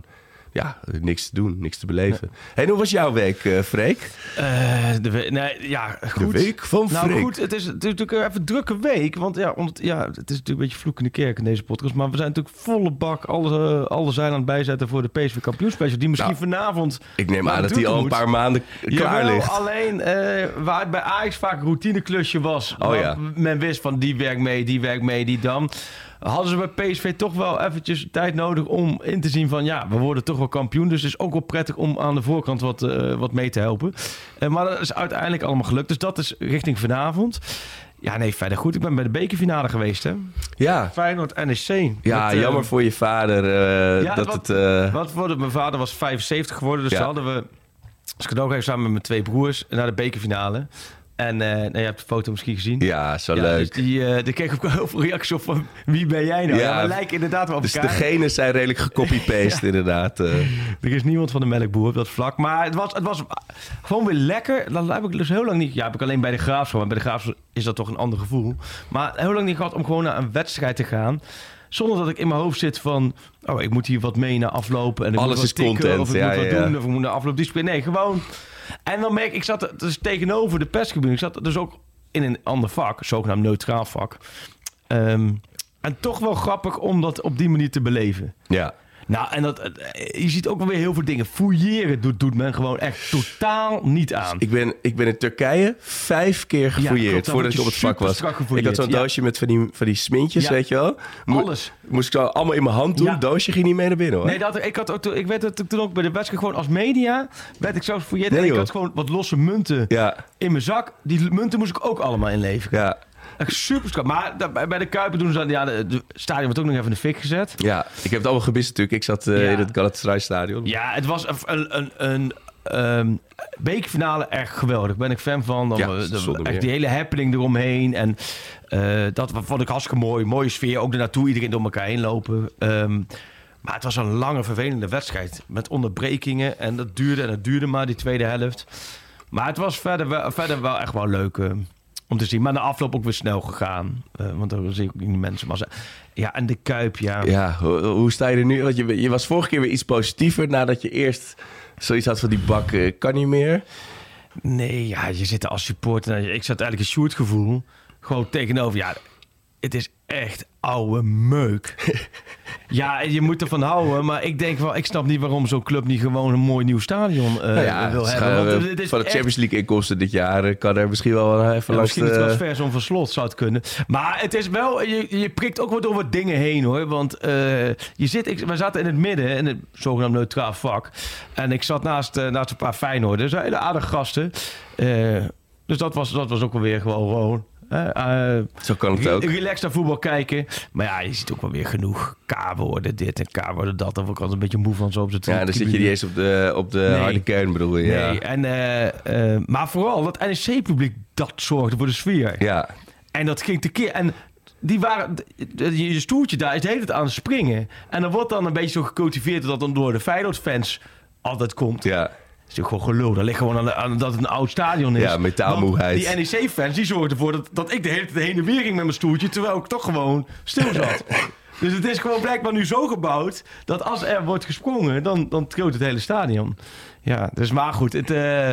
ja, niks te doen, niks te beleven. Nee. En hoe was jouw week, uh, Freek? Uh, de we- nee, ja, goed. De week van Freek. Nou goed, het is, het is natuurlijk even een drukke week. Want ja, ont, ja, het is natuurlijk een beetje vloek in de kerk in deze podcast. Maar we zijn natuurlijk volle bak alle, uh, alle zeilen aan het bijzetten voor de P S V kampioenspecial. Die misschien nou, vanavond... Ik neem aan dat die al een paar maanden klaar Jawel, ligt. Alleen uh, waar het bij Ajax vaak een routineklusje was. Oh, ja. Men wist van die werkt mee, die werkt mee, die dan... Hadden ze bij P S V toch wel eventjes tijd nodig om in te zien van... ja, we worden toch wel kampioen. Dus het is ook wel prettig om aan de voorkant wat, uh, wat mee te helpen. Uh, maar dat is uiteindelijk allemaal gelukt. Dus dat is richting vanavond. Ja, nee, verder goed. Ik ben bij de bekerfinale geweest, hè. Ja. Feyenoord N E C. Ja, met, uh, jammer voor je vader uh, ja, dat wat, het... Uh... Wat voor de, mijn vader was vijfenzeventig geworden. Dus ja. hadden we als cadeau gegeven samen met mijn twee broers naar de bekerfinale. En uh, nou, je hebt de foto misschien gezien. Ja, zo ja, leuk. Dus die, uh, daar kreeg ik ook heel veel reacties op van wie ben jij nou? Ja, ja, we lijken inderdaad wel op dus elkaar. Dus degenen zijn redelijk gecopy-paste ja. inderdaad. Uh. Er is niemand van de melkboer op dat vlak. Maar het was, het was gewoon weer lekker. Dat heb ik dus heel lang niet... Ja, heb ik alleen bij de Graafschap. Maar bij de Graafschap is dat toch een ander gevoel. Maar heel lang niet gehad om gewoon naar een wedstrijd te gaan. Zonder dat ik in mijn hoofd zit van... Oh, ik moet hier wat mee naar aflopen. En ik Alles moet is wat tikken, content. Of ik ja, moet wat ja, doen. ja. Of ik moet naar afloop discipline. Nee, gewoon... En dan merk ik, ik zat dus tegenover de persgebied. Ik zat dus ook in een ander vak, zogenaamd neutraal vak. Um, en toch wel grappig om dat op die manier te beleven. Ja. Nou, en dat, je ziet ook wel weer heel veel dingen. Fouilleren doet, doet men gewoon echt totaal niet aan. Ik ben, ik ben in Turkije vijf keer gefouilleerd ja, voordat ik op het vak was. Ik had zo'n ja. doosje met van die, van die smintjes, ja. weet je wel. Mo- Alles. Moest ik zo allemaal in mijn hand doen. Ja. Het doosje ging niet mee naar binnen, hoor. Nee, dat, ik, had ook, ik werd het toen ook bij de wedstrijd gewoon als media... werd ik zo gefouilleerd. Nee, en ik joh. had gewoon wat losse munten ja. in mijn zak. Die munten moest ik ook allemaal inleveren. Ja. Echt super schat. Maar da, bij de Kuipen doen ze dan... Ja, de, de stadion wordt ook nog even in de fik gezet. Ja, ik heb het allemaal gemist natuurlijk. Ik zat uh, ja. in het Galatasaray stadion. Ja, het was een, een, een, een bekerfinale echt geweldig. Daar ben ik fan van. Dan, ja, de, de, echt die hele happening eromheen. En uh, dat vond ik hartstikke mooi. Mooie sfeer. Ook er naartoe. Iedereen door elkaar heen lopen. Um, maar het was een lange, vervelende wedstrijd. Met onderbrekingen. En dat duurde en dat duurde maar, die tweede helft. Maar het was verder wel, verder wel echt wel leuk... Uh, om te zien. Maar de afloop ook weer snel gegaan. Uh, want dan zie ik die mensen. Maar ja, en de Kuip, ja. Ja, hoe, hoe sta je er nu? Want je, je was vorige keer weer iets positiever... nadat je eerst zoiets had van die bak uh, kan niet meer. Nee, ja, je zit er als supporter... Ik zat eigenlijk een Sjoerd-gevoel. Gewoon tegenover... Ja, het is echt oude meuk. Ja, je moet ervan houden. Maar ik denk wel... Ik snap niet waarom zo'n club niet gewoon een mooi nieuw stadion uh, nou ja, wil hebben. Want het is van de Champions echt... League inkomsten dit jaar... kan er misschien wel even ja, langs misschien de transfers om van Slot zou het kunnen. Maar het is wel... Je, je prikt ook wat door wat dingen heen, hoor. Want uh, je zit... Ik, wij zaten in het midden... in het zogenaamd neutraal vak. En ik zat naast, uh, naast een paar Feyenoorders. Hele aardige gasten. Uh, dus dat was, dat was ook wel weer gewoon... gewoon Uh, uh, Zo kan het ook. Relax naar voetbal kijken. Maar ja, je ziet ook wel weer genoeg K-woorden dit en K-woorden dat. Daar word ik altijd een beetje moe van zo op de Ja, dan zit je niet eens op de, op de nee. harde kern, bedoel je. Ja. Nee, en, uh, uh, maar vooral dat N E C-publiek dat zorgde voor de sfeer. Ja. En dat ging tekeer. En die waren... Je stoeltje daar is de hele tijd aan het springen. En dan wordt dan een beetje zo gecultiveerd... dat dan door de Feyenoord-fans altijd komt. Ja. Dat is natuurlijk gewoon gelul. Dat ligt gewoon aan, de, aan dat het een oud stadion is. Ja, metaalmoeheid. Want die N E C-fans die zorgden ervoor dat, dat ik de hele tijd heen en weer ging met mijn stoeltje... terwijl ik toch gewoon stil zat. Dus het is gewoon blijkbaar nu zo gebouwd... dat als er wordt gesprongen, dan, dan trilt het hele stadion. Ja, dus maar goed. Het, uh,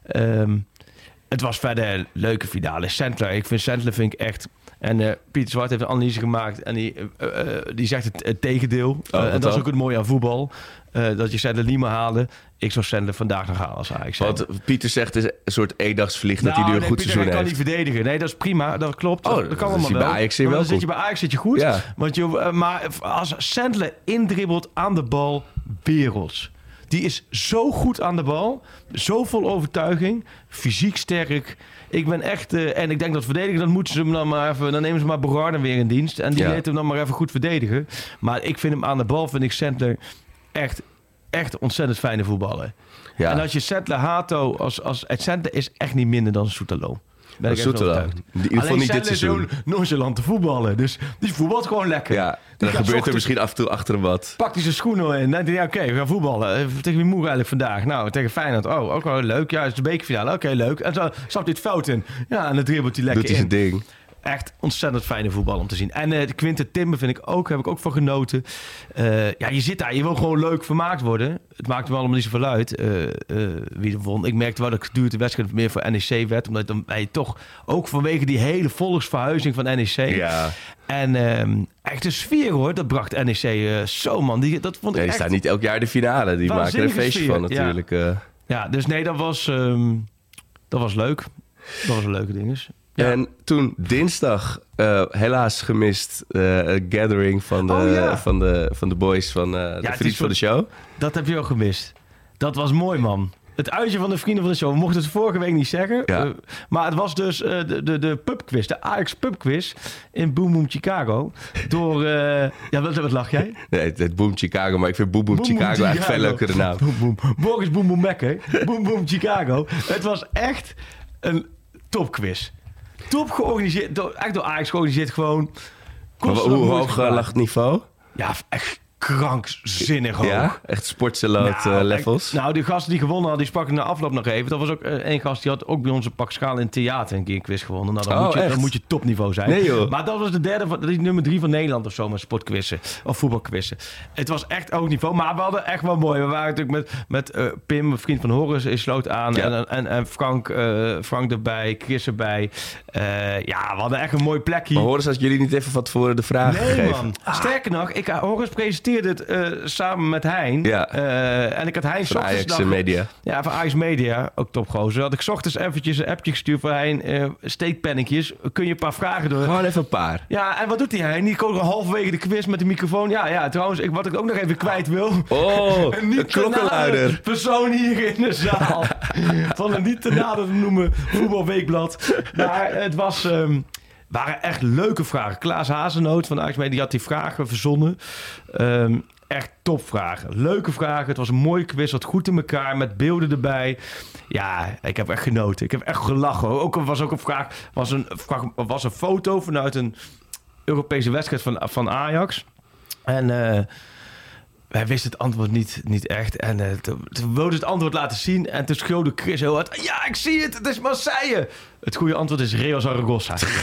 um, het was verder een leuke finale. Sandler, ik vind Sandler vind ik echt... En uh, Pieter Zwart heeft een analyse gemaakt en die, uh, uh, die zegt het, het tegendeel. Oh, uh, en dat is ook het mooie aan voetbal. Uh, dat je Sandler niet meer haalde. Ik zou Sandler vandaag nog halen als Ajax. Wat Pieter zegt is een soort eendagsvlieg nou, dat hij nu een nee, goed Pieter, seizoen heeft. Kan niet verdedigen. Nee, dat is prima. Dat klopt. Oh, dat, dat kan allemaal wel. Bij Ajax zit, dan zit je bij Ajax zit je goed. Ja. Want je, uh, maar als Sandler indribbelt aan de bal, werelds. Die is zo goed aan de bal. Zo vol overtuiging. Fysiek sterk. Ik ben echt... Uh, en ik denk dat verdedigen, dan moeten ze hem dan maar even... Dan nemen ze maar Bogarde weer in dienst. En die ja. leert hem dan maar even goed verdedigen. Maar ik vind hem aan de bal, vind ik Sandler echt, echt ontzettend fijne voetballer. Ja. En als je Sandler Hato... Als, als, het Sandler is echt niet minder dan Soetelo. Ben ik Soetelo. In ieder geval niet dit seizoen. Alleen nonchalante voetballen. Dus die voetbalt gewoon lekker. Ja, dan gebeurt ochtends, er misschien af en toe achter hem wat. Pakt hij zijn schoenen in. En denkt hij, ja, oké, okay, we gaan voetballen. Tegen wie moet eigenlijk vandaag? Nou, tegen Feyenoord. Oh, ook wel leuk. Ja, het is de bekerfinale. Oké, okay, leuk. En zo stapt hij het fout in. Ja, en dan dribbelt hij lekker Doet hij in. zijn ding. echt ontzettend fijne voetbal om te zien. En uh, de Quinten Timber vind ik ook, heb ik ook van genoten. Uh, ja, je zit daar, je wil gewoon leuk vermaakt worden. Het maakt me allemaal niet zoveel uit uh, uh, wie er won. Ik merkte wel dat gedurende de wedstrijd meer voor N E C werd. Omdat dan hij toch, ook vanwege die hele volksverhuizing van N E C. Ja. En um, echt de sfeer hoor, dat bracht N E C uh, zo man. Die, dat vond ik ja, die echt... staan niet elk jaar de finale. Die maken er een feestje sfeer, van natuurlijk. Ja. Uh. ja, dus nee, dat was, um, dat was leuk. Dat was een leuke ding. Ja. En toen dinsdag, uh, helaas gemist, uh, een gathering van de, oh, ja. van, de, van de boys van uh, de ja, Vrienden van de Show. Dat heb je ook gemist. Dat was mooi, man. Het uitje van de Vrienden van de Show. We mochten het vorige week niet zeggen. Ja. Uh, maar het was dus uh, de, de, de pubquiz, de Ajax pubquiz in Boom Boom Chicago. Door, uh, ja, wat, wat lach jij? Nee, het heet Boom Chicago, maar ik vind Boom Boom, Boom Chicago, Boom eigenlijk veel leukere naam. Boom Boom. Boris Boom Boom Mekker. Boom Boom Chicago. Het was echt een topquiz. Top georganiseerd, door, echt door Ajax georganiseerd gewoon. Maar hoe hoog lag het niveau? Ja, echt krankzinnig hoog. Ja, echt sportseloot nou, uh, levels. Echt, nou, die gasten die gewonnen hadden, die sprak ik na afloop nog even. Dat was ook uh, één gast, die had ook bij onze Pak Schaal in theater een keer een quiz gewonnen. Nou, dan, oh, moet, je, echt? dan moet je topniveau zijn. Nee, joh. Maar dat was de derde, van, dat is nummer drie van Nederland of zo, met sportquizzen. Of voetbalquizzen. Het was echt hoog niveau, maar we hadden echt wel mooi. We waren natuurlijk met, met uh, Pim, een vriend van Horus, is sloot aan. Ja. En, en, en Frank, uh, Frank erbij, Chris erbij. Uh, ja, we hadden echt een mooi plekje. Maar Horus, had jullie niet even van tevoren de vraag nee, gegeven? Man. Ah. Sterker nog, ik, Horus presenteerde het uh, samen met Hein. Ja. Uh, en ik had Hein van Ajax Media. Ja, van Ajax Media, ook topgozer. Had ik 's ochtends eventjes een appje gestuurd voor Hein. Uh, steekpennetjes. Kun je een paar vragen door? Gewoon even een paar. Ja, en wat doet die Hein? Die komt halverwege de quiz met de microfoon. Ja, ja, trouwens, ik, wat ik ook nog even kwijt wil. Oh, een, een klokkenluider. Persoon hier in de zaal. Van een niet te nader te noemen voetbalweekblad. Maar het was... Um, waren echt leuke vragen. Klaas Hazenoot van Ajax Media, die had die vragen verzonnen. Um, echt topvragen. Leuke vragen. Het was een mooie quiz. Wat goed in elkaar. Met beelden erbij. Ja, ik heb echt genoten. Ik heb echt gelachen. Ook was ook een vraag. Was een, was een foto vanuit een Europese wedstrijd van, van Ajax. En uh, wij wisten het antwoord niet, niet echt. En uh, toen, toen wilde het antwoord laten zien. En toen schreeuwde Chris heel hard. Ja, ik zie het. Het is Marseille. Het goede antwoord is Real Zaragoza. Zo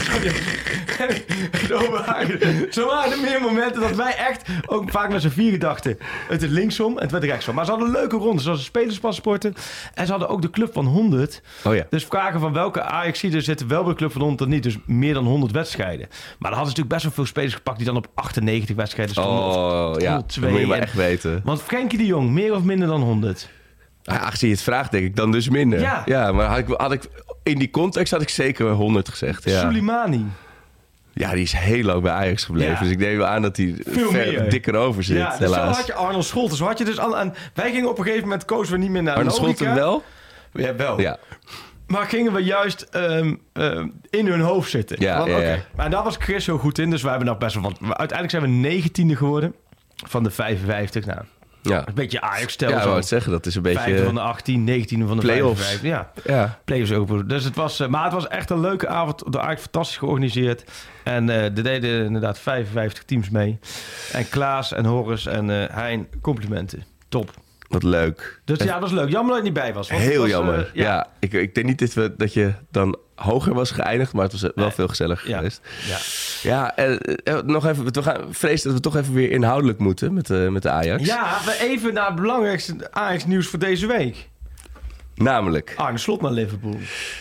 waren, zo waren er meer momenten dat wij echt ook vaak met z'n vieren dachten. Het is linksom en het werd rechtsom. Maar ze hadden leuke rondes. Zoals spelerspaspoorten. En ze hadden ook de club van honderd. Oh ja. Dus vragen van welke Ajaxiden zitten wel bij de club van honderd en niet. Dus meer dan honderd wedstrijden. Maar dan hadden ze natuurlijk best wel veel spelers gepakt die dan op achtennegentig wedstrijden stonden. Oh of ja, dat moet je maar echt weten. Want Frenkie de Jong, meer of minder dan honderd? Ja, aangezien je het vraagt, denk ik dan dus minder. Ja, ja maar had ik, had ik, in die context had ik zeker honderd gezegd. Ja. Soleimani. Ja, die is heel lang bij Ajax gebleven. Ja. Dus ik neem wel aan dat hij veel ver meer. dikker over zit, ja, dus helaas. Zo had je Arnold Scholten. Zo had je dus al aan, wij gingen op een gegeven moment kozen we niet meer naar Arnold Scholten wel? Ja, wel. Ja. Maar gingen we juist um, um, in hun hoofd zitten. Ja, Want, ja, okay. ja. Maar daar was Chris zo goed in. Dus wij hebben nog best wel... Want uiteindelijk zijn we negentiende geworden. Van de vijfenvijftig. Nou, ja. Een beetje Ajax-stel. Ja, ik wou het zeggen. Dat is een beetje... vijfde van de achttien, negentiende van de play-offs. vijfenvijftig. Ja, ja. play-offs ook. Dus het was... Uh, maar het was echt een leuke avond. Door Ajax fantastisch georganiseerd. En uh, er deden inderdaad vijfenvijftig teams mee. En Klaas en Horus en uh, Hein, complimenten. Top. Wat leuk. Dus ja, dat was leuk. Jammer dat je niet bij was. Heel was, jammer. Uh, ja, ja. ik, ik denk niet dat, we, dat je dan hoger was geëindigd, maar het was wel nee. veel gezelliger ja. geweest. Ja, ja uh, nog even. We gaan vrezen dat we toch even weer inhoudelijk moeten met, uh, met de Ajax. Ja, we even naar het belangrijkste Ajax-nieuws voor deze week. Namelijk? Arne Slot naar Liverpool.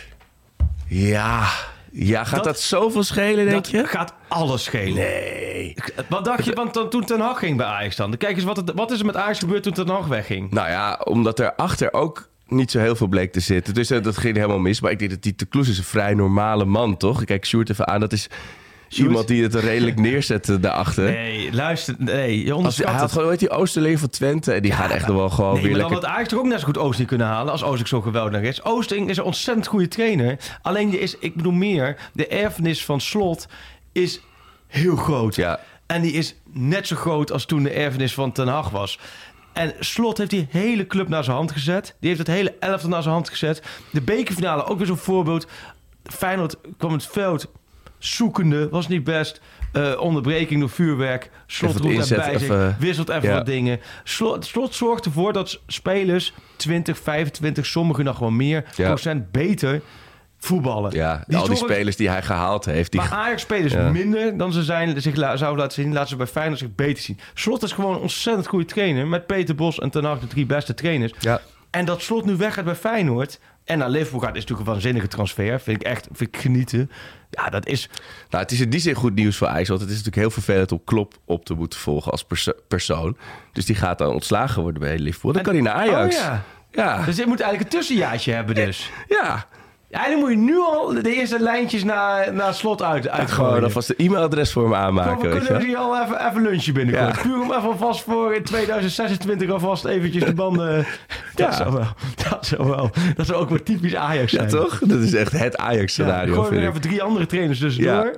Ja... Ja, gaat dat, dat zoveel schelen, denk dat je? Dat gaat alles schelen. Nee. Wat dacht je van toen Ten Hag ging bij Ajax dan? Kijk eens, wat, het, wat is er met Ajax gebeurd toen Ten Hag wegging? Nou ja, omdat er achter ook niet zo heel veel bleek te zitten. Dus dat ging helemaal mis. Maar ik denk dat die Te Kloes is een vrij normale man, toch? Ik kijk Sjoerd even aan. Dat is Sjoerd? Iemand die het redelijk neerzet daarachter. Nee, luister. Nee, je onderschat Hij had gewoon, weet je, Oosterling van Twente. En die ja, gaat echt wel gewoon nee, weer maar lekker... dan had Ajax toch ook net zo goed Oosting kunnen halen... als Oosting zo geweldig is. Oosting is een ontzettend goede trainer. Alleen, die is, ik bedoel meer... de erfenis van Slot is heel groot. Ja. En die is net zo groot als toen de erfenis van Ten Hag was. En Slot heeft die hele club naar zijn hand gezet. Die heeft het hele elftal naar zijn hand gezet. De bekerfinale, ook weer zo'n voorbeeld. Feyenoord kwam het veld... zoekende, was niet best. Uh, onderbreking door vuurwerk. Slot roept daarbij zich, even, wisselt even ja. wat dingen. Slot, Slot zorgt ervoor dat spelers twintig, vijfentwintig, sommigen nog wel meer... Ja. procent beter voetballen. Ja, Die al die zorgen- spelers die hij gehaald heeft. Die... Maar Ajax spelers Ja. minder dan ze zijn, zich la- zouden laten zien. Laten ze bij Feyenoord zich beter zien. Slot is gewoon een ontzettend goede trainer. Met Peter Bos en Ten Hag de drie beste trainers. Ja. En dat Slot nu weggaat bij Feyenoord en naar Liverpool gaat, is natuurlijk een waanzinnige transfer. Vind ik echt vind ik genieten. Ja, dat is... Nou, het is in die zin goed nieuws voor Ajax. Want het is natuurlijk heel vervelend om Klopp op te moeten volgen als perso- persoon. Dus die gaat dan ontslagen worden bij Liverpool. Dan kan hij naar Ajax. Oh ja. Ja. Dus je moet eigenlijk een tussenjaartje hebben dus. Ja. Ja, dan moet je nu al de eerste lijntjes naar, naar Slot uit, Gewoon uitgooien. alvast de e-mailadres voor hem aanmaken. We Weet je kunnen wel. hier al even, even lunchen binnenkort. Ja. Puur om even alvast voor in tweeduizend zesentwintig alvast eventjes de banden... Ja. Dat zou wel. Dat zou wel. Dat zou ook wel typisch Ajax Ja, zijn. toch? Dat is echt het Ja, Ajax-scenario, gewoon vind weer ik. even drie andere trainers tussendoor. Ja.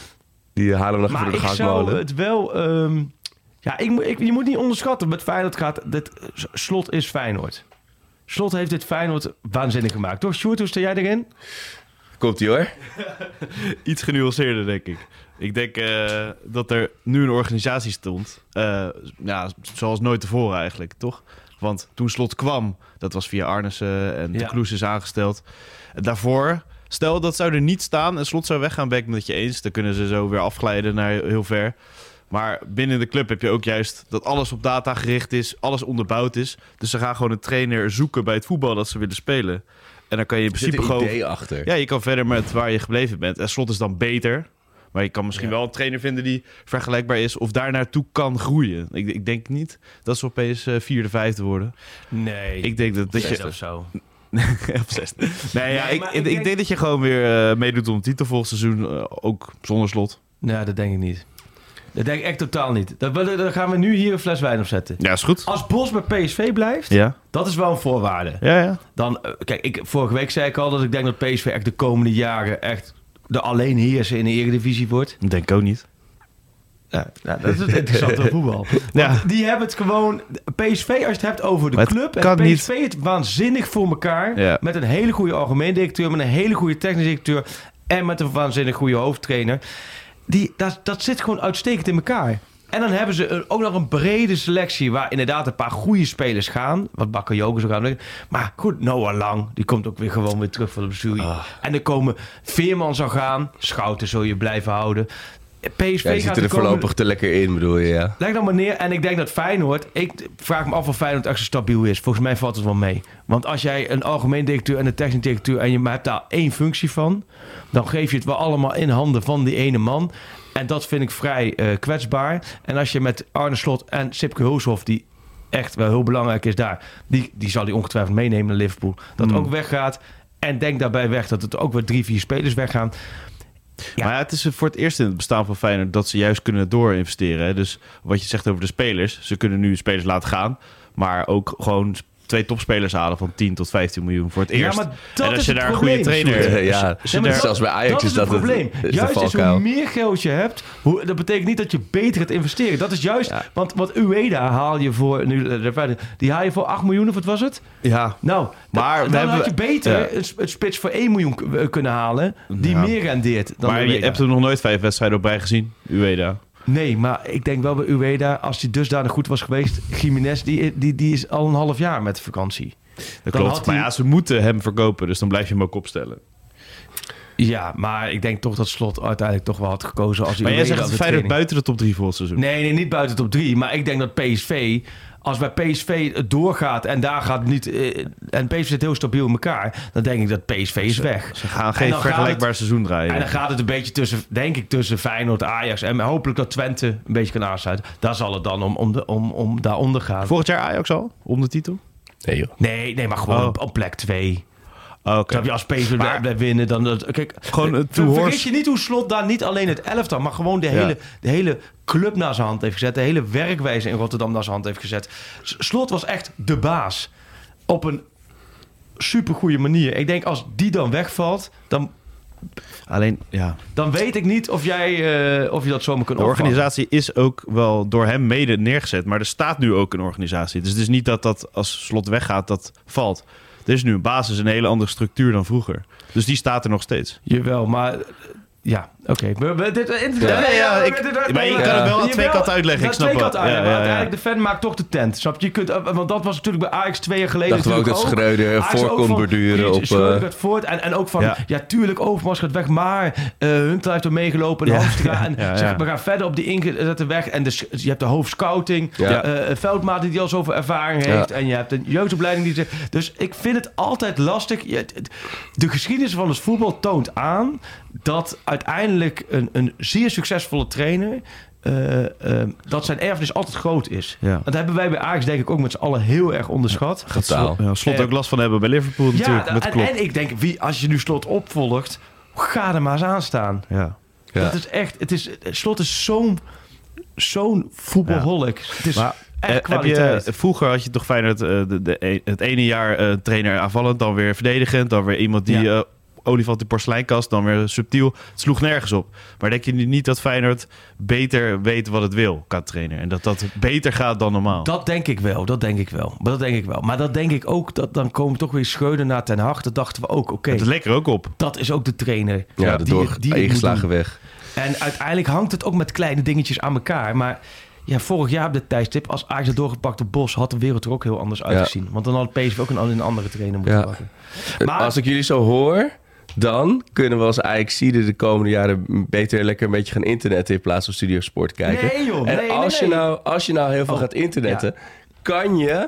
Die halen we nog Maar even ik door de zou gangmolen. het wel... ehm, ja, ik, moet- ik, je moet niet onderschatten. Met Feyenoord gaat... Dit, Slot is Feyenoord. Slot heeft dit Feyenoord waanzinnig gemaakt. Toch, Sjoerd? Hoe sta jij erin? Komt-ie hoor. Iets genuanceerder, denk ik. Ik denk uh, dat er nu een organisatie stond. Uh, ja, zoals nooit tevoren eigenlijk, toch? Want toen Slot kwam, dat was via Arnissen en Ja. de Kloes is aangesteld. Daarvoor, stel dat zou er niet staan en Slot zou weggaan, ben ik met je eens. Dan kunnen ze zo weer afglijden naar heel ver. Maar binnen de club heb je ook juist dat alles op data gericht is, alles onderbouwd is. Dus ze gaan gewoon een trainer zoeken bij het voetbal dat ze willen spelen. En dan kan je in Er zit principe een gewoon... idee achter. Ja, je kan verder met waar je gebleven bent. En Slot is dan beter. Maar je kan misschien Ja. wel een trainer vinden die vergelijkbaar is of daar naartoe kan groeien. Ik, ik denk niet dat ze opeens uh, vierde, vijfde worden. Nee. Ik denk dat, dat Zesde je... of zo. Of zesde. Nee, ja, Nee, ik, maar ik, ik ik denk- denk dat je gewoon weer uh, meedoet om het titel volgend seizoen. Uh, ook zonder Slot. Nee, dat denk ik niet. Dat denk ik echt totaal niet. Dat, willen- daar gaan we nu hier een fles wijn op zetten. Ja, is goed. Als Bos bij P S V blijft, Ja, dat is wel een voorwaarde. ja, ja. Dan, eh, kijk, ik, vorige week zei ik al dat ik denk dat P S V echt de komende jaren echt de alleenheerser in de Eredivisie wordt. Dat denk ik ook niet. Ja, ja, dat is het interessante van voetbal. Want Ja. die hebben het gewoon... P S V, als je het hebt over de Maar het club... kan heeft P S V niet. het waanzinnig voor elkaar. Ja. Met een hele goede algemeen directeur... met een hele goede technisch directeur... en met een waanzinnig goede hoofdtrainer. Die, dat, dat zit gewoon uitstekend in elkaar. En dan hebben ze een- ook nog een brede selectie... waar inderdaad een paar goede spelers gaan. Wat Bakayoko zo gaan. Maar goed, Noah Lang... die komt ook weer gewoon weer terug van de blessure. Ah. En er komen... Veerman zou gaan. Schouten zul je blijven houden. P S V Ja, die gaat zitten de er komende- voorlopig te lekker in, bedoel je, ja. Leg dan maar neer. En ik denk dat Feyenoord... Ik vraag me af of Feyenoord echt zo stabiel is. Volgens mij valt het wel mee. Want als jij een algemeen directeur en een technisch directeur... en je hebt daar één functie van... dan geef je het wel allemaal in handen van die ene man. En dat vind ik vrij uh, kwetsbaar. En als je met Arne Slot en Sipke Hulshoff... die echt wel heel belangrijk is daar... die, die zal die ongetwijfeld meenemen naar Liverpool. Dat Mm. ook weggaat. En denk daarbij weg dat het ook weer drie, vier spelers weggaan... Ja. Maar ja, het is voor het eerst in het bestaan van Feyenoord dat ze juist kunnen doorinvesteren. Hè? Dus wat je zegt over de spelers. Ze kunnen nu spelers laten gaan. Maar ook gewoon twee topspelers halen van tien tot vijftien miljoen voor het Ja, eerst. maar dat en als is je het daar een probleem, goede trainer... Sjoerd. Ja, als je Ja, maar daar- zelfs bij Ajax dat is is dat het het- probleem. is de Juist is hoe valkuil. meer geld je hebt, hoe, dat betekent niet dat je beter gaat investeren. Dat is juist, Ja. want wat Ueda haal je voor, nu, eh, die haal je voor acht miljoen of wat was het? Ja, Nou, Maar dan, we dan hebben- had je beter ja. een, sp- een spits voor één miljoen k- eh, kunnen halen, die Ja. meer rendeert dan maar je Ueda. hebt er nog nooit vijf wedstrijden op rij gezien, Ueda. Nee, maar ik denk wel bij Ueda, als hij dusdanig goed was geweest, Jiménez, die, die, die is al een half jaar met vakantie. Dat Dan klopt. had Maar hij- ja, ze moeten hem verkopen, dus dan blijf je hem ook opstellen. Ja, maar ik denk toch dat Slot uiteindelijk toch wel had gekozen als hij Maar jij Ueda zegt op de Feyenoord training- buiten de top drie volgend seizoen. Nee, nee, niet buiten top drie. Maar ik denk dat P S V... Als bij P S V het doorgaat en daar gaat niet... eh, en P S V zit heel stabiel in elkaar... dan denk ik dat P S V is weg. Ze gaan En geen dan gaat vergelijkbaar het- seizoen draaien. En dan gaat het een beetje tussen... denk ik tussen Feyenoord, Ajax... en hopelijk dat Twente een beetje kan aansluiten. Daar zal het dan om, om, de, om, om daaronder gaan. Volgend jaar Ajax al? Om de titel? Nee joh. Nee, nee, maar gewoon Oh. op, op plek twee. Oh, Oké. Snap je, als P S V Maar- blijft winnen, dan... Dat, kijk, Gewoon een ver- two-horse- vergis je niet hoe Slot daar niet alleen het elftal... maar gewoon de Ja. hele, de hele club naar zijn hand heeft gezet. De hele werkwijze in Rotterdam naar zijn hand heeft gezet. S- Slot was echt de baas. Op een supergoeie manier. Ik denk, als die dan wegvalt... dan, Alleen, ja. dan weet ik niet of, jij, eh, of je dat zomaar kunt De opvangen. organisatie is ook wel door hem mede neergezet. Maar er staat nu ook een organisatie. Dus het is niet dat dat als Slot weggaat, dat valt. Er is nu een basis, een hele andere structuur dan vroeger. Dus die staat er nog steeds. Jawel, maar... eh, Ja, Oké, okay. dit ja, ja, ja, ik, maar je kan het wel aan twee kanten uitleggen. Ik snap het. Ja, ja, ja. Uiteindelijk de fan maakt toch de tent. Snap je? Je kunt, want dat was natuurlijk bij Ajax twee jaar geleden. Dachten we ook dat Schreuder voor kon borduren op. Uh... voort en, en ook van, ja, ja tuurlijk, Overmars gaat weg, maar uh, Huntelaar heeft er meegelopen. En ja. Hoofdstra, en ja, ja. Zeg, we gaan verder op die ingezette weg. En de, je hebt de hoofdscouting, ja. uh, Veldmaat die al zoveel ervaring heeft. Ja. En je hebt een jeugdopleiding die zegt. Dus ik vind het altijd lastig. Je, de geschiedenis van het voetbal toont aan dat uiteindelijk een, een zeer succesvolle trainer Uh, uh, dat zijn erfenis altijd groot is. Ja. Dat hebben wij bij Ajax denk ik ook met z'n allen heel erg onderschat. Ja, Slot, ja, Slot ook last van hebben bij Liverpool natuurlijk. Ja, met en, en ik denk, wie, als je nu Slot opvolgt, ga er maar eens aan staan. Ja. Ja. Dat is echt, het is, Slot is zo'n, zo'n voetbalholic. Ja. Het is maar, echt kwaliteit. Je, vroeger had je toch fijn het, de, de, het ene jaar uh, trainer aanvallend, dan weer verdedigend, dan weer iemand die... Ja. Uh, olifant in porseleinkast, dan weer subtiel. Het sloeg nergens op. Maar denk je niet dat Feyenoord beter weet wat het wil qua trainer? En dat dat beter gaat dan normaal? Dat denk ik wel, dat denk ik wel. Maar dat denk ik wel. Maar dat denk ik ook, dat dan komen toch weer Schreuder naar Ten Hag. Dat dachten we ook, oké. Okay, het lekker ook op. Dat is ook de trainer. Ja, de door ingeslagen weg. En uiteindelijk hangt het ook met kleine dingetjes aan elkaar. Maar ja, vorig jaar op dit tijdstip, als Ajax het doorgepakt op Bos, had de wereld er ook heel anders uitgezien. Ja. Want dan had P S V ook een, een andere trainer moeten ja. pakken. Maar als ik jullie zo hoor, dan kunnen we als Ajaxide de komende jaren beter lekker een beetje gaan internetten in plaats van Studio Sport kijken. Nee joh, en nee, als, nee, je nee. nou, als je nou heel veel oh, gaat internetten, ja. kan je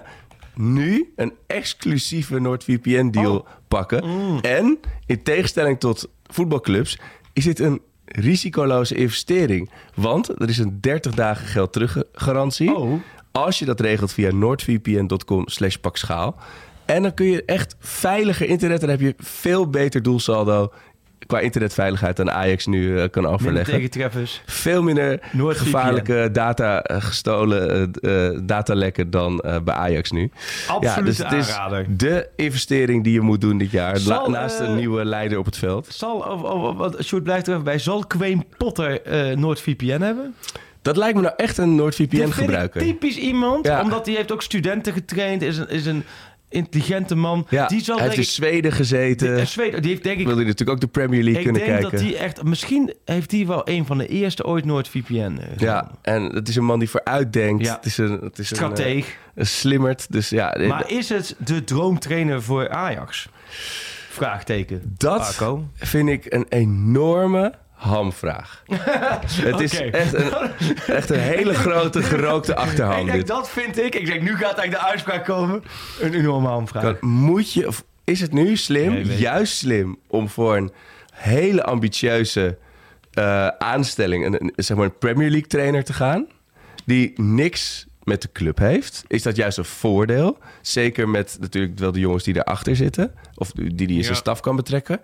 nu een exclusieve NordVPN-deal oh. pakken. Mm. En in tegenstelling tot voetbalclubs is dit een risicoloze investering. Want er is een dertig dagen geld teruggarantie. Oh. Als je dat regelt via noordvpn.com slash pakschaal. En dan kun je echt veiliger internet. Dan heb je veel beter doelsaldo qua internetveiligheid dan Ajax nu uh, kan overleggen. Minder tegentreffers. Veel minder gevaarlijke data uh, gestolen uh, datalekken dan uh, bij Ajax nu. Absoluut ja, dus het is aanrader. De investering die je moet doen dit jaar. Zal, la- naast uh, een nieuwe leider op het veld. Zal, of, of, wat, Sjoerd blijft er even bij. Zal Queen Potter uh, NordVPN hebben? Dat lijkt me nou echt een NordVPN gebruiker. Typisch iemand, ja. omdat hij heeft ook studenten getraind. Is een, is een intelligente man. Ja, die zal, hij heeft in ik, Zweden gezeten. Die, Zweden, die heeft denk ik... Wil hij natuurlijk ook de Premier League kunnen kijken. Ik denk dat hij echt... Misschien heeft hij wel een van de eerste ooit NordVPN. Uh, ja, en het is een man die vooruitdenkt. Ja. Het is een, het is strateeg. Een, uh, een slimmerd. Dus ja, maar is het de droomtrainer voor Ajax? Vraagteken. Dat Marco. vind ik een enorme hamvraag. Het okay. is echt een, echt een hele grote gerookte achterhand. Ik denk, dat vind ik. Ik denk, nu gaat eigenlijk de uitspraak komen. Een enorme hamvraag. Kan, moet je, of is het nu slim, nee, juist slim, om voor een hele ambitieuze uh, aanstelling, een, een, zeg maar een Premier League trainer te gaan, die niks met de club heeft? Is dat juist een voordeel? Zeker met natuurlijk wel de jongens die daarachter zitten, of die die in ja. zijn staf kan betrekken.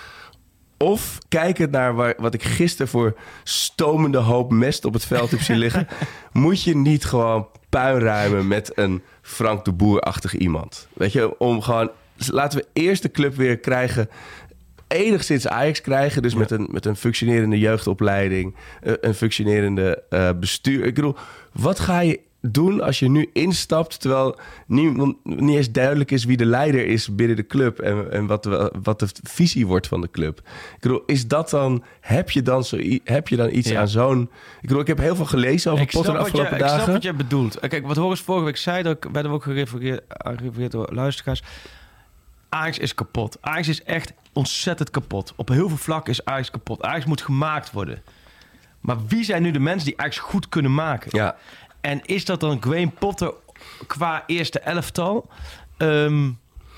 Of kijkend naar waar, wat ik gisteren voor stomende hoop mest op het veld heb zien liggen, moet je niet gewoon puin ruimen met een Frank de Boer-achtig iemand. Weet je, om gewoon... Laten we eerst de club weer krijgen, enigszins Ajax krijgen. Dus ja. met, een, met een functionerende jeugdopleiding, een functionerende uh, bestuur. Ik bedoel, wat ga je doen als je nu instapt, terwijl niet, niet eens duidelijk is wie de leider is binnen de club en, en wat, de, wat de visie wordt van de club. Ik bedoel, is dat dan, heb je dan, zo, heb je dan iets ja. aan zo'n... Ik bedoel, ik heb heel veel gelezen over Potter de afgelopen je, dagen. Ik snap wat jij bedoelt. Kijk, wat Horus vorige week zei, dat werden we ook gerefereerd, gerefereerd door luisteraars. Ajax is kapot. Ajax is echt ontzettend kapot. Op heel veel vlakken is Ajax kapot. Ajax moet gemaakt worden. Maar wie zijn nu de mensen die Ajax goed kunnen maken? Ja. En is dat dan Graham Potter qua eerste elftal? Um,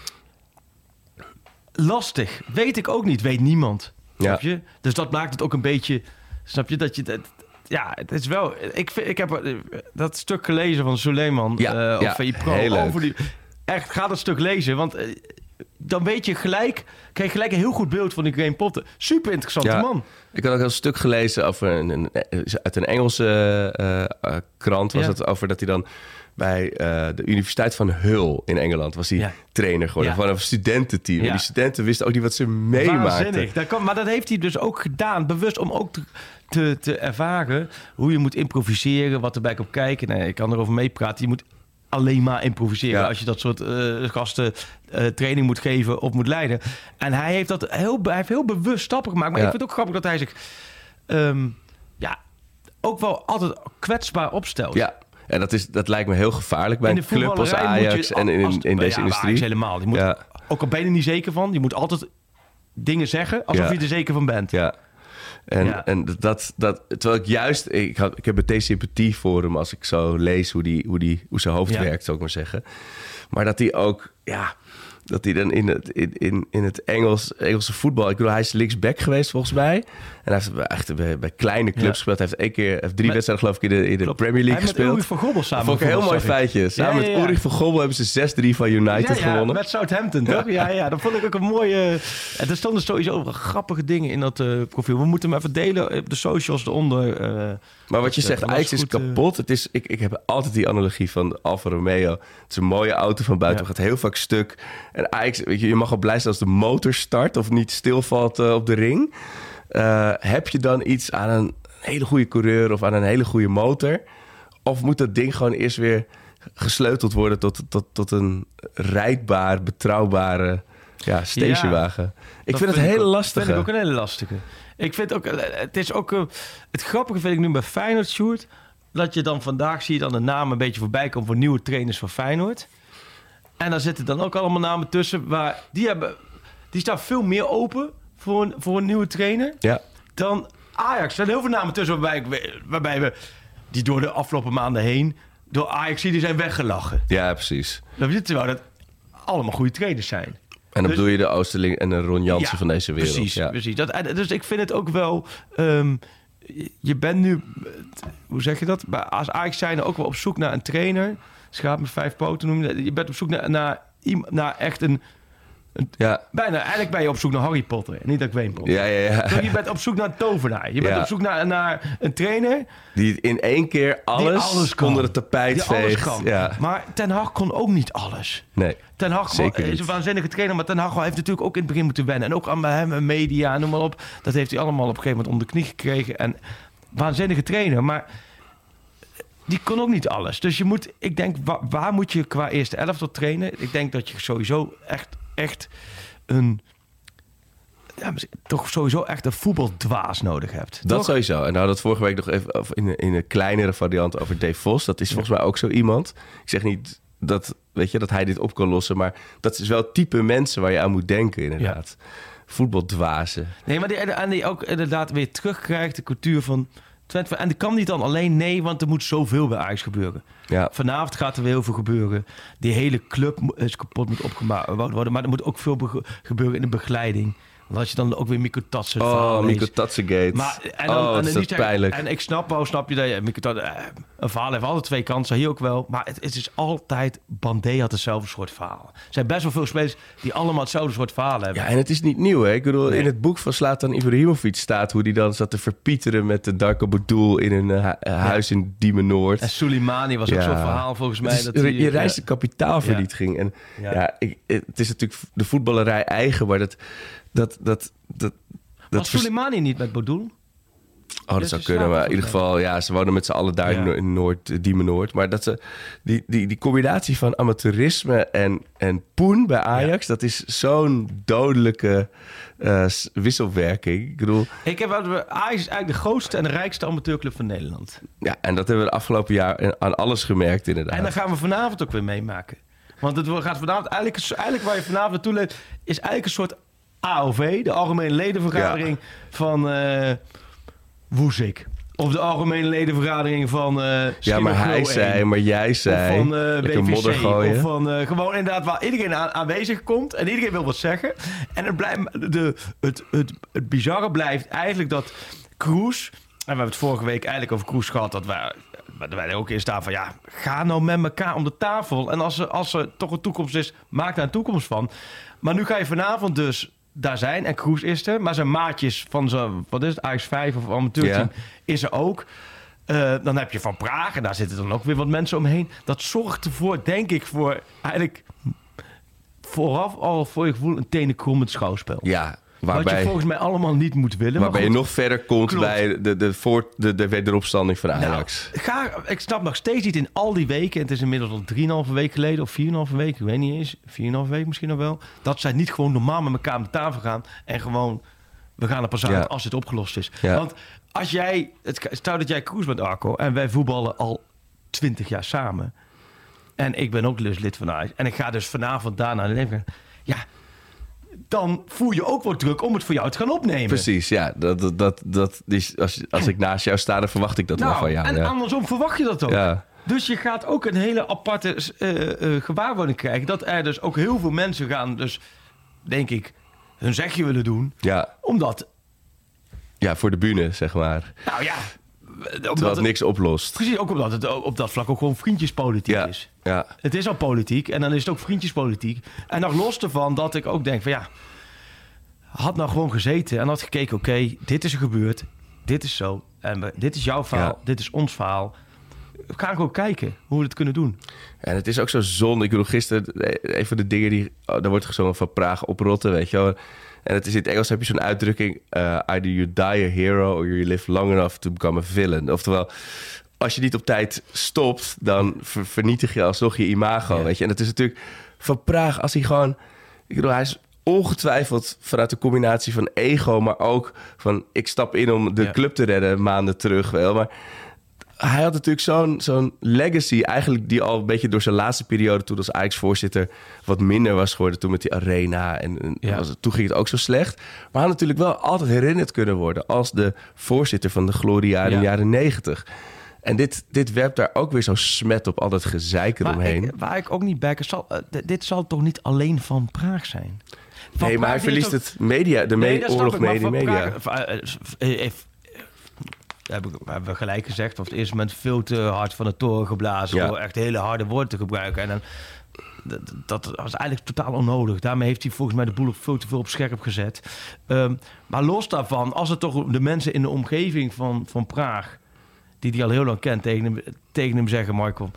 lastig. Weet ik ook niet. Weet niemand. Ja. Snap je? Dus dat maakt het ook een beetje... Snap je? Dat je... Dat, ja, het is wel... Ik, vind, ik heb dat stuk gelezen van Suleiman. Ja, uh, ja, of V I Pro. heel leuk. Over die, echt, ga dat stuk lezen. Want... Uh, dan weet je gelijk, krijg je gelijk een heel goed beeld van die Graham Potter. Super interessante ja, man. Ik had ook een stuk gelezen over een, een, uit een Engelse uh, uh, krant. Was ja. het over dat hij dan bij uh, de Universiteit van Hull in Engeland was hij ja. trainer geworden ja. van een studententeam. Ja. En die studenten wisten ook niet wat ze meemaakten. Dat kan, maar dat heeft hij dus ook gedaan, bewust om ook te, te, te ervaren hoe je moet improviseren, wat erbij komt kijken. Nee, ik kan erover meepraten. Je moet alleen maar improviseren ja. als je dat soort uh, gasten uh, training moet geven of moet leiden. En hij heeft dat heel, hij heeft heel bewust stappen gemaakt. Maar ja. ik vind het ook grappig dat hij zich Um, ja, ook wel altijd kwetsbaar opstelt. Ja, en dat, is, dat lijkt me heel gevaarlijk bij In een de club als voetballerij moet Ajax je- en in, als- in deze ja, industrie. Ajax helemaal. Je moet, Ja. Ook al ben je er niet zeker van, je moet altijd dingen zeggen alsof Ja. je er zeker van bent. Ja. En, Ja. en dat, dat, terwijl ik juist, ik, had, ik heb meteen sympathie voor hem als ik zo lees hoe, die, hoe, die, hoe zijn hoofd Ja. werkt, zou ik maar zeggen. Maar dat hij ook, ja, dat hij dan in het, in, in, in het Engels, Engelse voetbal, ik bedoel, hij is linksback geweest volgens mij. En hij heeft echt bij, bij kleine clubs Ja. gespeeld. Hij heeft één keer, heeft drie Met- wedstrijden geloof ik in de, in de Klopt. Premier League Hij heeft met gespeeld. Ulrich van Gobbel samen Dat vond ik een heel mooi gevoetbald, zag ik. feitje. Samen Ja, ja, ja. met Ulrich van Gobbel hebben ze zes drie van United ja, ja, gewonnen. met Southampton, toch? Ja, ja, dat vond ik ook een mooie... En er stonden sowieso grappige dingen in dat uh, profiel. We moeten hem even delen op de socials eronder. Uh, Maar wat je dat, zegt, dat was Ajax is goed, uh, kapot. Het is, ik, ik heb altijd die analogie van Alfa Romeo. Het is een mooie auto van buiten, Ja. gaat heel vaak stuk. En Ajax, weet je, je mag wel blij zijn als de motor start of niet stilvalt uh, op de ring. Uh, heb je dan iets aan een hele goede coureur of aan een hele goede motor? Of moet dat ding gewoon eerst weer gesleuteld worden tot, tot, tot een rijdbaar, betrouwbare ja, stationwagen? Ik dat vind het ik heel ook- lastig. vind ik ook een hele lastige. Ik vind ook, eh, het is ook, uh, het grappige vind ik nu bij Feyenoord, Sjoerd, dat je dan vandaag zie je dan de namen een beetje voorbij komen voor nieuwe trainers van Feyenoord. En daar zitten dan ook allemaal namen tussen waar die hebben, die staan veel meer open voor een, voor een nieuwe trainer Ja. dan Ajax. Er zijn heel veel namen tussen waarbij, ik, waarbij we die door de afgelopen maanden heen door Ajax die zijn weggelachen. ja, precies. Dat je terwijl dat allemaal goede trainers zijn. En dan Dus- bedoel je de Oosterling en de Ron Jansen van deze wereld. Precies, ja. precies. Dat, en- dus ik vind het ook wel... Um, je bent nu... Hoe zeg je dat? Bij- Als Ajax zijn ook wel op zoek naar een trainer. Schaap met vijf poten noem je dat. Je bent op zoek naar, naar, iem- naar echt een... Ja. Bijna, eigenlijk ben je op zoek naar Harry Potter. En niet naar Wayne Potter. Ja, ja, ja. Toch, je bent op zoek naar een tovenaar. Je bent Ja. op zoek naar, naar een trainer Die in één keer alles, die alles kan. onder het tapijt Die alles veegt. kan. Ja. Maar Ten Hag kon ook niet alles. Nee. Ten Hag Zeker is niet. een waanzinnige trainer, maar Ten Hag heeft natuurlijk ook in het begin moeten wennen. En ook aan hem en media, noem maar op. Dat heeft hij allemaal op een gegeven moment om de knie gekregen. En waanzinnige trainer, maar die kon ook niet alles. Dus je moet, ik denk, waar, waar moet je qua eerste elftal trainen? Ik denk dat je sowieso echt, echt een... Ja, toch sowieso echt een voetbaldwaas nodig hebt. Dat toch? sowieso. En nou hadden we het vorige week nog even over in, een, in een kleinere variant over Dave Vos. Dat is volgens mij ook zo iemand. Ik zeg niet dat, weet je, dat hij dit op kan lossen, maar dat is wel het type mensen waar je aan moet denken, inderdaad. Voetbaldwazen. Nee, maar die, en die ook inderdaad weer terugkrijgt, de cultuur van Twente. En die kan niet dan alleen, nee, want er moet zoveel bij Ajax gebeuren. Ja. Vanavond gaat er weer heel veel gebeuren. Die hele club mo- is kapot moet opgemaakt worden. Maar er moet ook veel be- gebeuren in de begeleiding. Want als je dan ook weer Mikko Tatsen Oh, Mikko Tatsegate. Maar, en dan, oh, en dat dan is niet dat zeggen- pijnlijk. En ik snap wel, snap je dat je, Mikko Tatsen, eh, een verhaal heeft altijd twee kanten, hier ook wel. Maar het, het is altijd, Bandé had hetzelfde soort verhaal. Er zijn best wel veel spelers die allemaal hetzelfde soort verhaal hebben. Ja, en het is niet nieuw, hè? Ik bedoel, Nee. in het boek van Zlatan Ibrahimovic staat hoe die dan zat te verpieteren met de Darko Boudou in een uh, hu- huis in Diemen Noord. En Soleimani was ook Ja. zo'n verhaal volgens mij. Het is- dat die, je reist ja. de kapitaalvernietiging. En Ja. ja, ik, het is natuurlijk de voetballerij eigen, maar dat... dat, dat, dat dat Was vers- Soleimani niet met Bodoel? Oh, dat Dus zou ze kunnen, maar in slapen ieder geval, ja, ze wonen met z'n allen daar Ja. in Noord- in Noord, eh, Diemen Noord. Maar dat ze, die, die, die combinatie van amateurisme en, en poen bij Ajax, dat is zo'n dodelijke eh, s- wisselwerking. Ik bedoel, Ik heb, Ajax is eigenlijk de grootste en de rijkste amateurclub van Nederland. ja, en dat hebben we de afgelopen jaar aan alles gemerkt, inderdaad. En dat gaan we vanavond ook weer meemaken. Want het gaat vanavond eigenlijk, eigenlijk waar je vanavond naartoe leeft, is eigenlijk een soort A O V, de Algemene Ledenvergadering van eh Woezik. Of de Algemene Ledenvergadering van eh ja, maar hij Schilder zei, maar jij Of zei, van eh lekker B modder V C. gooien. Of van eh, gewoon inderdaad waar iedereen aan, aanwezig komt. En iedereen wil wat zeggen. En het, blijft, de, het, het, het bizarre blijft eigenlijk dat Kroes... En we hebben het vorige week eigenlijk over Kroes gehad. Dat wij, dat wij er ook in staan van... Ja, ga nou met elkaar om de tafel. En als er, als er toch een toekomst is, maak daar een toekomst van. Maar nu ga je vanavond dus daar zijn. En Kroes is er. Maar zijn maatjes van zijn... Wat is het? Ajax vijf of amateurteam Ja. is er ook. Uh, dan heb je Van Praag en daar zitten dan ook weer wat mensen omheen. Dat zorgt ervoor, denk ik, voor eigenlijk vooraf al voor je gevoel een tenenkrommend schouwspel. Ja, Wat waarbij, je volgens mij allemaal niet moet willen. waarbij maar je goed, nog verder komt Klopt. bij de, de, voor, de, de wederopstanding van nou, Ajax. ga, ik snap nog steeds niet in al die weken... en het is inmiddels al drieënhalve week geleden of vierënhalve week... ik weet niet eens, vierënhalve week misschien nog wel... dat zij niet gewoon normaal met elkaar aan de tafel gaan... en gewoon we gaan er pas uit Ja. als het opgelost is. Ja. Want als jij, het, stel dat jij koers bent, Arco, en wij voetballen al twintig jaar samen. En ik ben ook dus lid van Ajax. En ik ga dus vanavond daarna leven. Ja, dan voel je ook wel druk om het voor jou te gaan opnemen. Precies, ja. Dat, dat, dat, dat is, als, als ik naast jou sta, dan verwacht ik dat nou, wel van jou. En ja. andersom verwacht je dat ook. Ja. Dus je gaat ook een hele aparte uh, uh, gewaarwording krijgen. Dat er dus ook heel veel mensen gaan, dus denk ik, hun zegje willen doen. Ja. Omdat... Ja, voor de bühne, zeg maar. Nou ja... Terwijl het, het niks oplost. Precies, ook omdat het op dat vlak ook gewoon vriendjespolitiek ja. is. Ja. Het is al politiek en dan is het ook vriendjespolitiek. En nog los ervan dat ik ook denk van ja... Had nou gewoon gezeten en had gekeken, oké, okay, dit is er gebeurd. Dit is zo. En we, dit is jouw verhaal. Ja. Dit is ons verhaal. We gaan gewoon kijken hoe we het kunnen doen. En het is ook zo zonde. Ik bedoel, gisteren, een van de dingen die... Oh, daar wordt gezongen van Praag oprotten, weet je wel. En het is in het Engels heb je zo'n uitdrukking... Uh, either you die a hero or you live long enough to become a villain. Oftewel, als je niet op tijd stopt... dan ver- vernietig je alsnog je imago, ja. weet je. En het is natuurlijk van Praag, als hij gewoon... Ik bedoel, hij is ongetwijfeld vanuit de combinatie van ego... maar ook van ik stap in om de ja. club te redden maanden terug, wel. Maar hij had natuurlijk zo'n, zo'n legacy... eigenlijk die al een beetje door zijn laatste periode... toen als Ajax-voorzitter wat minder was geworden... toen met die arena. En, en ja. was het, toen ging het ook zo slecht. Maar hij had natuurlijk wel altijd herinnerd kunnen worden... als de voorzitter van de gloriejaren in de jaren negentig. En dit, dit werpt daar ook weer zo'n smet op al dat gezeik eromheen. Ik, waar ik ook niet bij kan... Zal, uh, d- dit zal toch niet alleen van Praag zijn? Van nee, Praag maar hij verliest ook... het media, de nee, me- oorlog media. media. Praag, uh, uh, uh, Heb ik, hebben we gelijk gezegd, of het eerste moment veel te hard van de toren geblazen... Ja. door echt hele harde woorden te gebruiken. En dan, dat, dat was eigenlijk totaal onnodig. Daarmee heeft hij volgens mij de boel veel te veel op scherp gezet. Um, maar los daarvan, als het toch de mensen in de omgeving van, van Praag... die hij al heel lang kent, tegen hem, tegen hem zeggen... Marco,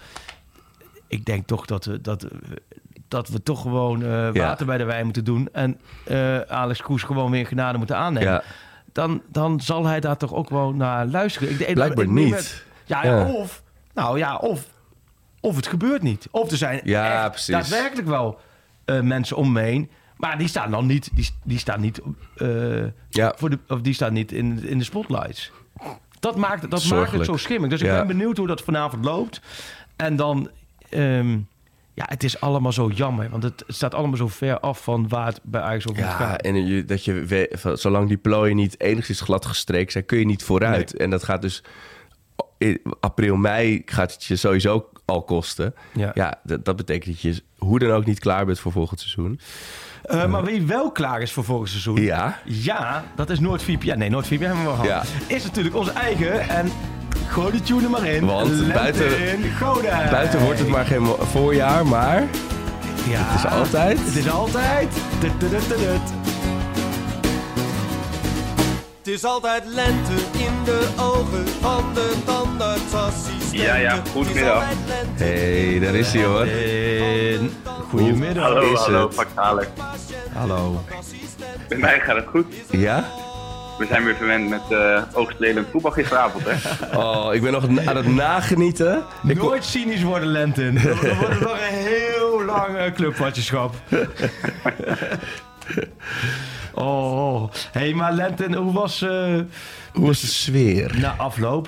ik denk toch dat we, dat, dat we toch gewoon uh, water ja. bij de wijn moeten doen... en uh, Alex Kroes gewoon weer genade moeten aannemen... Ja. Dan, dan zal hij daar toch ook wel naar luisteren. Ik, Blijkbaar ik, ik, niet. Met, ja, ja. Of, nou ja, of, of het gebeurt niet. Of er zijn ja, echt precies. daadwerkelijk wel uh, mensen om me heen. Maar die staan dan niet, die, die staan niet, uh, ja. voor de, of die staan niet in, in de spotlights. Dat maakt, dat maakt het zo schimmig. Dus ik ja. ben benieuwd hoe dat vanavond loopt. En dan... Um, Ja, het is allemaal zo jammer, want het staat allemaal zo ver af van waar het bij Ajax over moet gaan. Ja, en je, dat je weet, zolang die plooien niet enigszins glad gestreken zijn, kun je niet vooruit. Nee. En dat gaat dus in april, mei gaat het je sowieso al kosten. Ja, ja dat, dat betekent dat je hoe dan ook niet klaar bent voor volgend seizoen. Uh, uh. Maar wie wel klaar is voor volgend seizoen, ja, ja dat is NoordVPN. Nee, NoordVPN hebben we gehad. Ja. Is natuurlijk onze eigen en... Gooi de tune er maar in. Want buiten, buiten wordt het maar geen voorjaar, maar ja, het is altijd... Het is altijd... Het is altijd lente in de ogen van de tandartsassistent. Ja, ja, goedemiddag. Hé, hey, daar is hij hoor. En... Goedemiddag. Hallo, is hallo, het? Pak Alex. Hallo. Bij mij gaat het goed. Ja? We zijn weer verwend met uh, oogstrelend voetbal gisteravond, hè? Oh, ik ben nog aan het nagenieten. Ik Nooit kon... cynisch worden, Lenten. Dan wordt het nog een heel lang uh, clubpatjeschap. oh, hé, hey, maar Lenten, hoe was... Uh, hoe was de sfeer? Na afloop?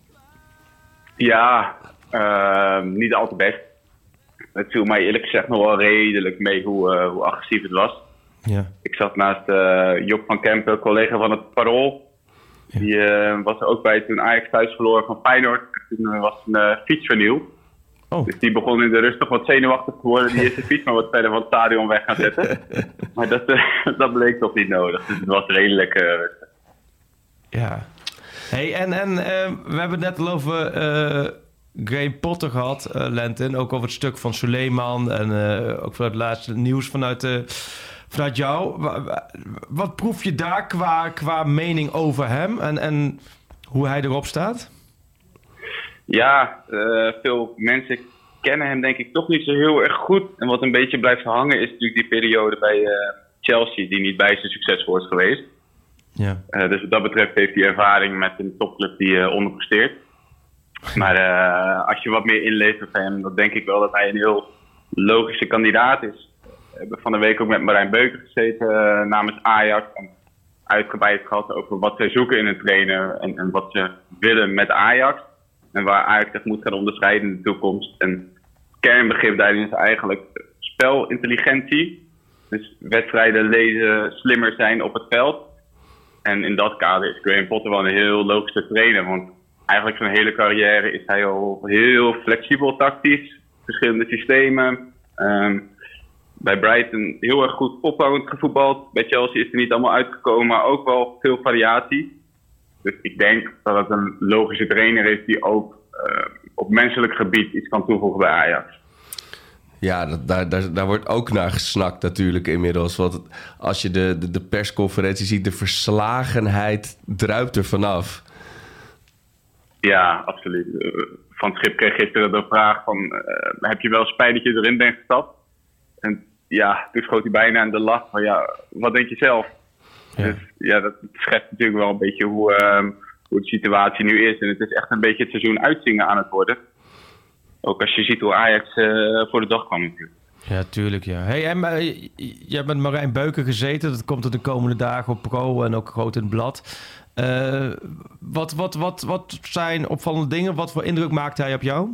Ja, uh, niet al te best. Het viel mij eerlijk gezegd nog wel redelijk mee hoe, uh, hoe agressief het was. Ja. Ik zat naast uh, Job van Kempen, collega van het Parool. Ja. Die uh, was er ook bij toen Ajax thuis verloor van Feyenoord. Toen uh, was een uh, fietsvernieuw. Oh. Dus die begon in de rust toch wat zenuwachtig te worden. Die is de fiets maar wat verder van het stadion weg gaan zetten. Maar dat, uh, dat bleek toch niet nodig. Dus het was redelijk uh, rustig. Ja. Hey, en en uh, we hebben het net al over uh, Graham Potter gehad, uh, Lenten. Ook over het stuk van Suleiman. En uh, ook vanuit het laatste nieuws vanuit de... Uh, Vanuit jou, wat proef je daar qua, qua mening over hem en, en hoe hij erop staat? Ja, uh, veel mensen kennen hem denk ik toch niet zo heel erg goed. En wat een beetje blijft hangen is natuurlijk die periode bij uh, Chelsea die niet bij zijn succesvol is geweest. Ja. Uh, dus wat dat betreft heeft hij ervaring met een topclub die uh, onderpresteert. Maar uh, als je wat meer inlevert van hem, dan denk ik wel dat hij een heel logische kandidaat is. We hebben van de week ook met Marijn Beuker gezeten uh, namens Ajax. En uitgebreid gehad over wat zij zoeken in een trainer en, en wat ze willen met Ajax. En waar Ajax zich moet gaan onderscheiden in de toekomst. En het kernbegrip daarin is eigenlijk spelintelligentie. Dus wedstrijden lezen, slimmer zijn op het veld. En in dat kader is Graham Potter wel een heel logische trainer. Want eigenlijk zijn hele carrière is hij al heel flexibel tactisch. Verschillende systemen. Um, bij Brighton heel erg goed opbouwend gevoetbald. Bij Chelsea is er niet allemaal uitgekomen, maar ook wel veel variatie. Dus ik denk dat het een logische trainer is die ook uh, op menselijk gebied iets kan toevoegen bij Ajax. Ja, dat, daar, daar, daar wordt ook naar gesnakt natuurlijk inmiddels. Want het, als je de, de, de persconferentie ziet, de verslagenheid druipt er vanaf. Ja, absoluut. Van het Schip kreeg gisteren de vraag van, uh, heb je wel spijt dat je erin bent gestapt? En ja, toen schoot hij bijna aan de lach van, ja, wat denk je zelf? Ja. Dus ja, dat schetst natuurlijk wel een beetje hoe, uh, hoe de situatie nu is. En het is echt een beetje het seizoen uitzingen aan het worden. Ook als je ziet hoe Ajax uh, voor de dag kwam natuurlijk. Ja, tuurlijk, ja. Hey, en, uh, je hebt met Marijn Beuken gezeten. Dat komt er de komende dagen op Pro en ook groot in het blad. Uh, wat, wat, wat, wat zijn opvallende dingen? Wat voor indruk maakte hij op jou?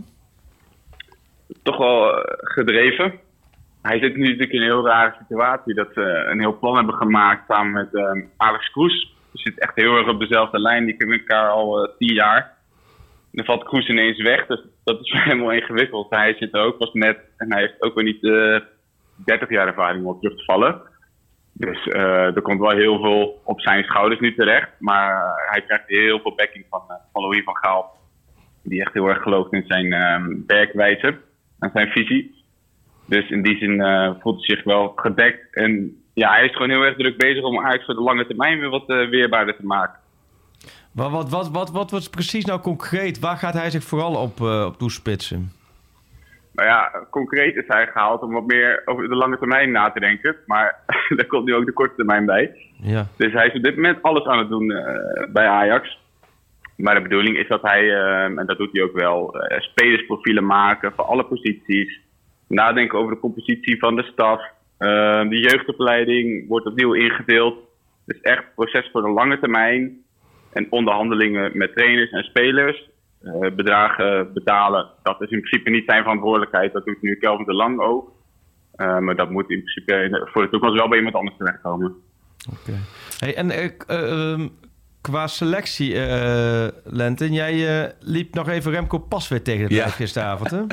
Toch wel uh, gedreven. Hij zit nu natuurlijk in een heel rare situatie. Dat ze een heel plan hebben gemaakt samen met uh, Alex Kroes. Ze zit echt heel erg op dezelfde lijn. Die kennen elkaar al uh, tien jaar. Dan valt Kroes ineens weg. Dus dat is helemaal ingewikkeld. Hij zit er ook pas net. En hij heeft ook weer niet uh, dertig jaar ervaring om terug te vallen. Dus uh, er komt wel heel veel op zijn schouders nu terecht. Maar uh, hij krijgt heel veel backing van, uh, van Louis van Gaal. Die echt heel erg gelooft in zijn uh, werkwijze en zijn visie. Dus in die zin uh, voelt hij zich wel gedekt. En ja, hij is gewoon heel erg druk bezig om Ajax voor de lange termijn weer wat uh, weerbaarder te maken. Wat, wat, wat, wat, wat was precies nou concreet? Waar gaat hij zich vooral op, uh, op toespitsen? Nou ja, concreet is hij gehaald om wat meer over de lange termijn na te denken. Maar daar komt nu ook de korte termijn bij. Ja. Dus hij is op dit moment alles aan het doen uh, bij Ajax. Maar de bedoeling is dat hij, uh, en dat doet hij ook wel, uh, spelersprofielen maken voor alle posities. Nadenken over de compositie van de staf. Uh, de jeugdopleiding wordt opnieuw ingedeeld. Dus echt een proces voor de lange termijn. En onderhandelingen met trainers en spelers. Uh, bedragen betalen, dat is in principe niet zijn verantwoordelijkheid. Dat doet nu Kelvin de Lang ook. Uh, maar dat moet in principe voor de toekomst wel bij iemand anders terechtkomen. Oké. Okay. Hey, en uh, uh, qua selectie, uh, Lenten, jij uh, liep nog even Remco Pas weer tegen de ja. lijf gisteravond, hè?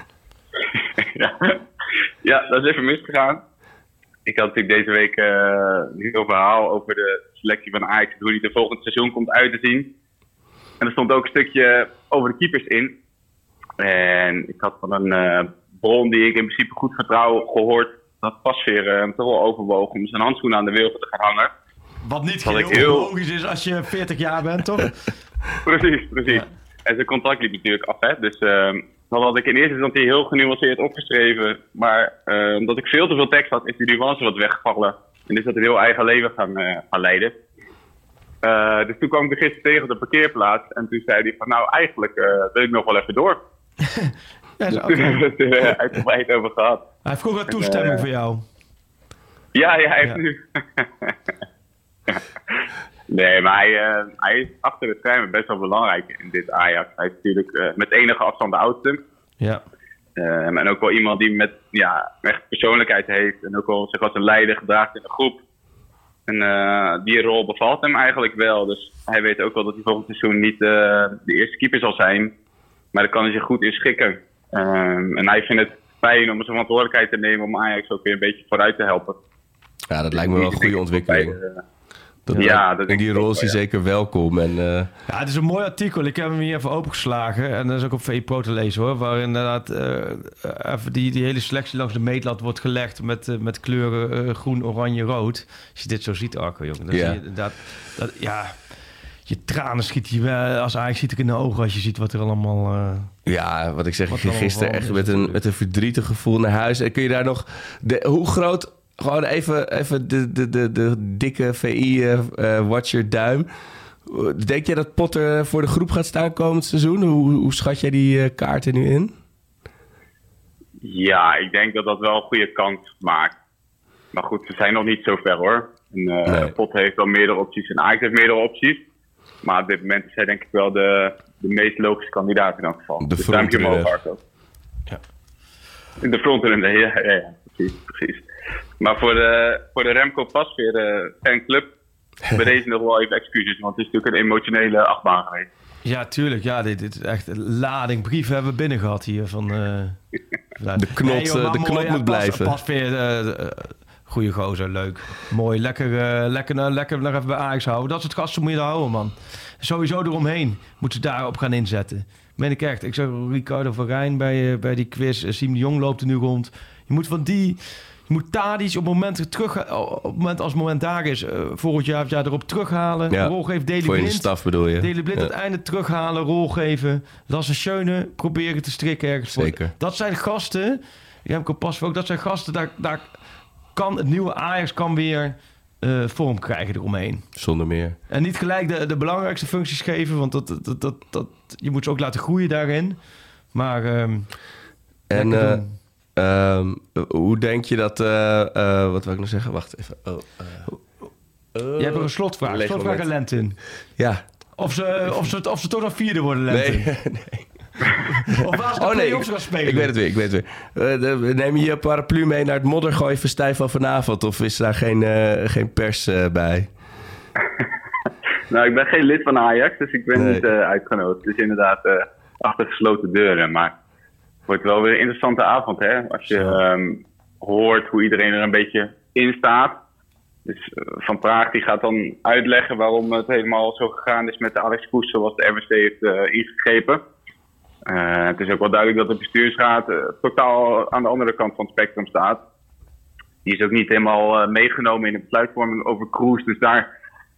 ja. ja, dat is even misgegaan. Ik had natuurlijk deze week uh, een heel verhaal over de selectie van Ajax, hoe die de volgende seizoen komt uit te zien. En er stond ook een stukje over de keepers in. En ik had van een uh, bron die ik in principe goed vertrouw gehoord dat Pasveer uh, toch wel overwoog om zijn handschoen aan de wilgen te gaan hangen. Wat niet heel, heel logisch is als je veertig jaar bent, toch? precies, precies. Ja. En zijn contract liep natuurlijk af, hè. Dus uh, dat had ik in eerste instantie heel genuanceerd opgeschreven. Maar uh, omdat ik veel te veel tekst had, is die nuance wat weggevallen. En is dat een heel eigen leven gaan, uh, gaan leiden. Uh, dus toen kwam ik er gisteren tegen op de parkeerplaats. En toen zei hij van, nou eigenlijk uh, wil ik nog wel even door. ja, dus toen hebben we het er uh, uitgebreid over gehad. Hij vroeg wel toestemming uh, voor jou. Ja, ja, hij heeft ja. nu... nee, maar hij, uh, hij is achter de schermen best wel belangrijk in dit Ajax. Hij is natuurlijk uh, met enige afstand de oudste. Ja. Uh, en ook wel iemand die met ja, echt persoonlijkheid heeft. En ook wel zich als een leider gedraagt in de groep. En uh, die rol bevalt hem eigenlijk wel. Dus hij weet ook wel dat hij volgend seizoen niet uh, de eerste keeper zal zijn. Maar daar kan hij zich goed in schikken. Um, en hij vindt het fijn om zijn verantwoordelijkheid te nemen om Ajax ook weer een beetje vooruit te helpen. Ja, dat lijkt me wel een goede ontwikkeling. Bij, uh, dat ja, dat in die rol is hij ja. zeker welkom. En, uh... Ja, het is een mooi artikel. Ik heb hem hier even opengeslagen. En dat is ook op V I Pro te lezen, hoor. Waar inderdaad uh, even die, die hele selectie langs de meetlat wordt gelegd met, uh, met kleuren uh, groen, oranje, rood. Als je dit zo ziet, Arco, jongen. Dan ja. zie je dat, dat, ja, je tranen schiet je wel. Als Ajax ziet ik in de ogen als je ziet wat er allemaal... Uh, ja, wat ik zeg, ik ging gisteren echt met een, met een verdrietig gevoel naar huis. En kun je daar nog... De, hoe groot... Gewoon even, even de, de, de, de dikke V I-watcher uh, duim. Denk jij dat Potter voor de groep gaat staan komend seizoen? Hoe, hoe schat jij die uh, kaarten nu in? Ja, ik denk dat dat wel een goede kans maakt. Maar goed, we zijn nog niet zo ver, hoor. En, uh, Nee. Pot heeft wel meerdere opties en Ajax heeft meerdere opties. Maar op dit moment is hij denk ik wel de, de meest logische kandidaat in elk geval. De dus duimpje frontrunner. omhoog, Arco. Ja. In de frontrunner, ja, ja, ja, precies, precies. Maar voor de, voor de Remco Pasveer uh, fanclub, bij deze nog wel even excuses, want het is natuurlijk een emotionele achtbaan geweest. Ja, tuurlijk. Ja, dit, dit is echt een lading brieven hebben we binnen gehad hier. Van, uh, De knot, Nee, joh, maar de mooi, knot ja, moet pas, blijven. Pas weer, uh, uh, goeie gozer, leuk. Mooi, lekker, uh, lekker, uh, lekker nog even bij Ajax houden. Dat soort gasten moet je er houden, man. Sowieso eromheen moeten ze daarop gaan inzetten. Meen ik echt. Ik zag Ricardo van Rijn bij, uh, bij die quiz. Uh, Siem de Jong loopt er nu rond. Je moet van die... Je moet Tadic op moment terug, op het moment als het moment daar is, uh, volgend jaar, het jaar erop terughalen. Ja, Rol geeft Daley voor in de Blind. staf bedoel je? Daley Blind Ja. het einde terughalen, rol geven. Lasse Schöne proberen te strikken ergens voor. Zeker. Dat zijn gasten, Remco Pasveer ook, dat zijn gasten, daar, daar kan het nieuwe Ajax kan weer uh, vorm krijgen eromheen. Zonder meer. En niet gelijk de, de belangrijkste functies geven, want dat, dat, dat, dat, je moet ze ook laten groeien daarin. Maar um, En lekker uh, doen. um, hoe denk je dat... Uh, uh, wat wil ik nog zeggen? Wacht even. Oh, uh, uh, Je hebt er een slotvraag. leeg Slotvraag aan moment. Lentin. Ja. Of ze, of, ze, of ze toch nog vierde worden, Lentin. Nee, nee. Of waar ze de Oh nee, play-offs ik, gaan spelen. ik weet het weer, ik weet het weer. Uh, de, neem je je paraplu mee naar het moddergooi festijn van vanavond? Of is daar geen, uh, geen pers uh, bij? Nou, ik ben geen lid van Ajax, dus ik ben Nee. niet uh, uitgenodigd. Dus inderdaad uh, achter gesloten deuren. Maar het wordt wel weer een interessante avond, hè? Als je um, hoort hoe iedereen er een beetje in staat. Dus uh, Van Praag die gaat dan uitleggen waarom het helemaal zo gegaan is met de Alex Kroes zoals de R W C heeft uh, ingegrepen. Uh, het is ook wel duidelijk dat de bestuursraad uh, totaal aan de andere kant van het spectrum staat. Die is ook niet helemaal uh, meegenomen in de besluitvorming over Kroes. Dus daar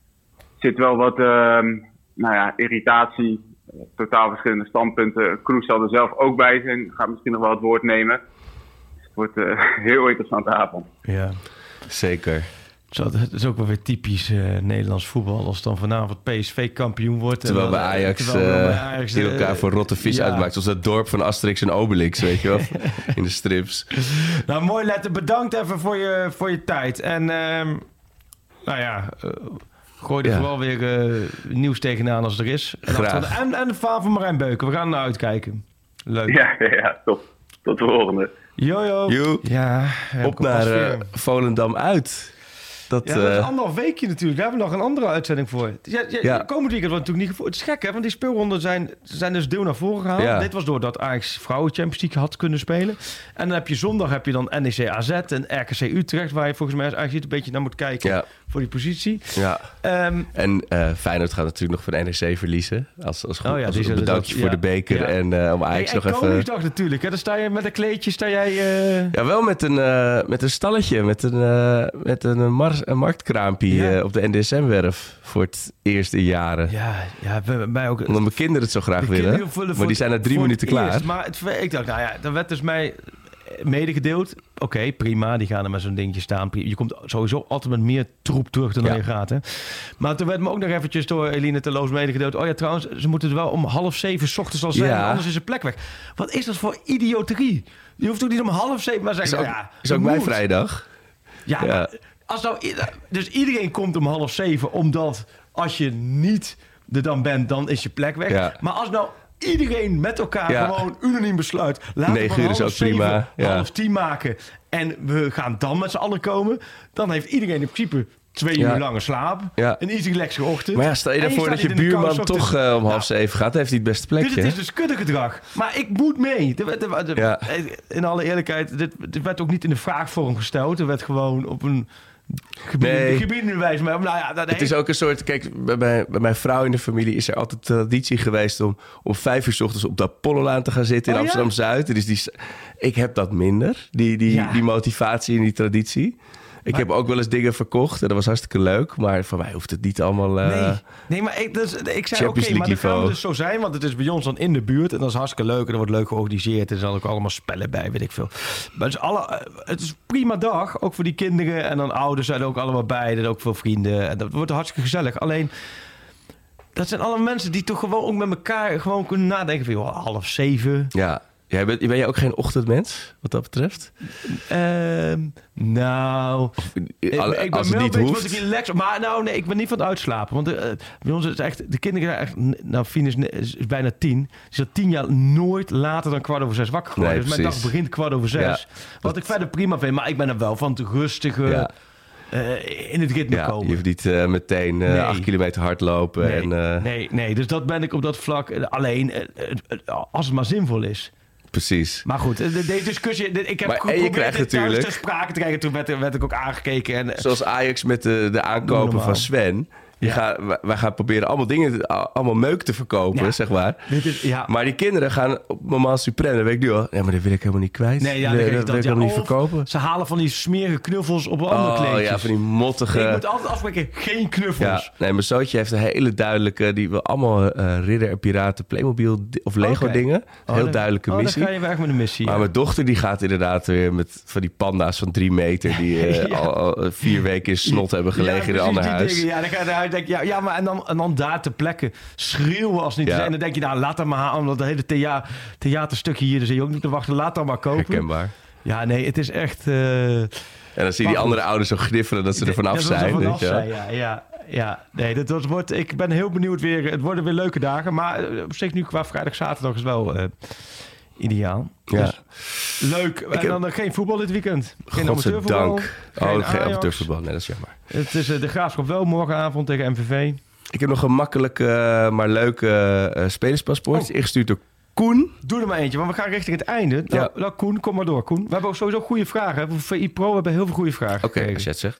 zit wel wat uh, nou ja, irritatie. Uh, totaal verschillende standpunten. Kroes zal er zelf ook bij zijn. Gaat misschien nog wel het woord nemen. Dus het wordt uh, een heel interessante avond. Ja. Zeker. Zo, dat is ook wel weer typisch uh, Nederlands voetbal. Als dan vanavond P S V kampioen wordt. Terwijl en bij dan, Ajax, terwijl dan uh, bij Ajax die uh, elkaar voor rotte vis ja. uitmaakt. Zoals dat dorp van Asterix en Obelix, weet je wel. In de strips. Nou, mooi Letten. Bedankt even voor je, voor je tijd. En um, nou ja, uh, gooi er Ja. vooral weer uh, nieuws tegenaan als er is. En, Graag. en, en de faal van Marijn Beuken. We gaan er naar uitkijken. Leuk. Ja, ja, ja, top. Tot de volgende. Jojo. Joe. Ja, Op naar uh, Volendam uit. Dat, Ja, dat is uh, anderhalf weekje natuurlijk. Daar hebben we nog een andere uitzending voor. Ja, ja, Ja. Komend weekend wordt natuurlijk niet gevoerd. Het is gek, hè? Want die speelronden zijn, zijn dus deel naar voren gehaald. Ja. Dit was doordat Ajax Vrouwen Champions League had kunnen spelen. En dan heb je zondag heb je dan N E C A Z en R K C Utrecht... waar je volgens mij als Ajax een beetje naar moet kijken Ja. voor die positie. ja. Um, En uh, Feyenoord gaat natuurlijk nog van N E C verliezen. Als, als, goed, Oh ja, als die een zullen bedankje dat- voor ja. de beker. Ja. En uh, om Ajax hey, nog en even... Koningsdag natuurlijk. Hè? Dan sta je met een kleedje, sta jij... Uh... Ja, wel met een, uh, met een stalletje, met een, uh, met een, mar- een marktkraampje Ja. uh, op de N D S M-werf voor het eerste in jaren. Ja, ja, bij mij ook. Omdat mijn kinderen het zo graag De willen. kinderen voelen Maar voor die het- zijn na drie voor minuten het klaar. eerst. Maar het, ik dacht, nou ja, dan werd dus mij medegedeeld. Oké, okay, prima, die gaan er met zo'n dingetje staan. Je komt sowieso altijd met meer troep terug dan Ja. je gaat. Hè? Maar toen werd me ook nog eventjes door Eline Terloos medegedeeld. Oh ja, trouwens, ze moeten er wel om half zeven 's ochtends al zijn. Ja. Anders is de plek weg. Wat is dat voor idioterie? Je hoeft ook niet om half zeven maar Is zeggen. ook, ja, is dat ook mijn moet. vrijdag. Ja, Ja. maar als nou, i- dus iedereen komt om half zeven, omdat als je niet er dan bent, dan is je plek weg. Ja. Maar als nou iedereen met elkaar Ja. gewoon unaniem besluit, laten we Negen van uur is half ook zeven, prima, ja. half tien maken en we gaan dan met z'n allen komen, dan heeft iedereen in principe twee Ja. uur lange slaap, Ja. een easy relaxe ochtend. Maar ja, stel je En ervoor staat dat je niet in de kou, buurman s ochtends. toch uh, om half Nou, zeven gaat. Heeft hij het beste dus plekje. het is dus kuddegedrag. Maar ik moet mee. De, de, de, Ja. In alle eerlijkheid, dit, dit werd ook niet in de vraagvorm gesteld. Het werd gewoon op een gebied, Nee. gebiedende wijze. Maar nou ja, dat Het is ook een soort... Kijk, bij mijn, bij mijn vrouw in de familie is er altijd traditie geweest... om om vijf uur 's ochtends op de Apollolaan te gaan zitten in Oh ja? Amsterdam-Zuid. Dus die, ik heb dat minder, die, die, Ja. die motivatie en die traditie. Ik Maar- heb ook wel eens dingen verkocht en dat was hartstikke leuk. Maar voor mij hoeft het niet allemaal... uh, Nee, nee, maar ik, dus, ik zei oké, Champions maar League dat gaat niveau. dus zo zijn, want het is bij ons dan in de buurt en dat is hartstikke leuk en er wordt leuk georganiseerd en er zijn ook allemaal spellen bij, weet ik veel. Maar het is, alle, het is een prima dag, ook voor die kinderen en dan ouders zijn er ook allemaal bij en ook veel vrienden en dat wordt hartstikke gezellig. Alleen, dat zijn allemaal mensen die toch gewoon ook met elkaar gewoon kunnen nadenken van joh, half zeven. Ja, Jij bent, ben jij ook geen ochtendmens, wat dat betreft? Um, nou... Of, ik, al, ik ben als het wel niet een hoeft. beetje relaxed. Maar nou, nee, ik ben niet van het uitslapen. Want uh, bij ons is het echt... De kinderen zijn echt... Nou, Fien is, is, is bijna tien. Ze is al tien jaar nooit later dan kwart over zes wakker geworden. Nee, dus mijn dag begint kwart over zes. Ja, wat dat... ik verder prima vind. Maar ik ben er wel van het rustige... Ja. Uh, in het ritme ja, komen. Je hoeft niet uh, meteen uh, nee. acht kilometer hardlopen. Nee, en, uh... nee, nee, dus dat ben ik op dat vlak. Uh, alleen, uh, uh, als het maar zinvol is. Precies. Maar goed, de, deze discussie... De, ik heb maar, geprobeerd dit natuurlijk thuis ter sprake te krijgen. Toen werd, werd ik ook aangekeken. En, zoals Ajax met de, de aankopen van Sven... Je ja. gaat, wij gaan proberen allemaal dingen, allemaal meuk te verkopen, ja. zeg maar. Is, ja. Maar die kinderen gaan op moment supreme, dat weet ik nu al. Ja, maar dat wil ik helemaal niet kwijt. Nee, ja, dat, dat, dat wil ik ja, helemaal niet verkopen. Ze halen van die smerige knuffels op andere oh, kleedjes. Ja, van die mottige... Ik moet altijd afspreken, geen knuffels. Ja, nee, mijn zoontje heeft een hele duidelijke... Die wil allemaal uh, ridder en piraten, Playmobil of Lego okay. dingen. Oh, heel dan, duidelijke oh, missie. Dan ga je weg met een missie. Maar ja. mijn dochter die gaat inderdaad weer met van die panda's van drie meter... die uh, ja. al, al vier weken in snot hebben gelegen ja, in een ander huis. Dingen. Ja, dan ga je eruit denk ja, ja, maar en dan... En dan daar ter plekke schreeuwen als niet ja. te zijn. En dan denk je, nou, laat dat maar halen. Omdat het hele thea- theaterstukje hier, dus je ook niet te wachten. Laat dat maar kopen. Herkenbaar. Ja, nee, het is echt... Uh... En dan zie je die andere ouders zo gniffelen dat ze er vanaf zijn. Er vanaf zijn ja, ja, ja. Nee, dat, dat wordt, ik ben heel benieuwd weer. Het worden weer leuke dagen. Maar op zich nu qua vrijdag, zaterdag is wel uh, ideaal. Ja. Dus, leuk. Ik en dan heb... geen voetbal dit weekend. Geen amateurvoetbal. Dank. Geen oh, geen amateurvoetbal. Nee, dat is jammer. Het is uh, de Graafschap wel morgenavond tegen M V V. Ik heb nog een makkelijke, uh, maar leuke uh, spelerspaspoort. Oh. Ingestuurd door Koen. Doe er maar eentje, want we gaan richting het einde. Nou, ja. nou Koen, kom maar door, Koen. We hebben ook sowieso goede vragen. Voor V I Pro hebben we heel veel goede vragen. Oké, okay, als je het zegt.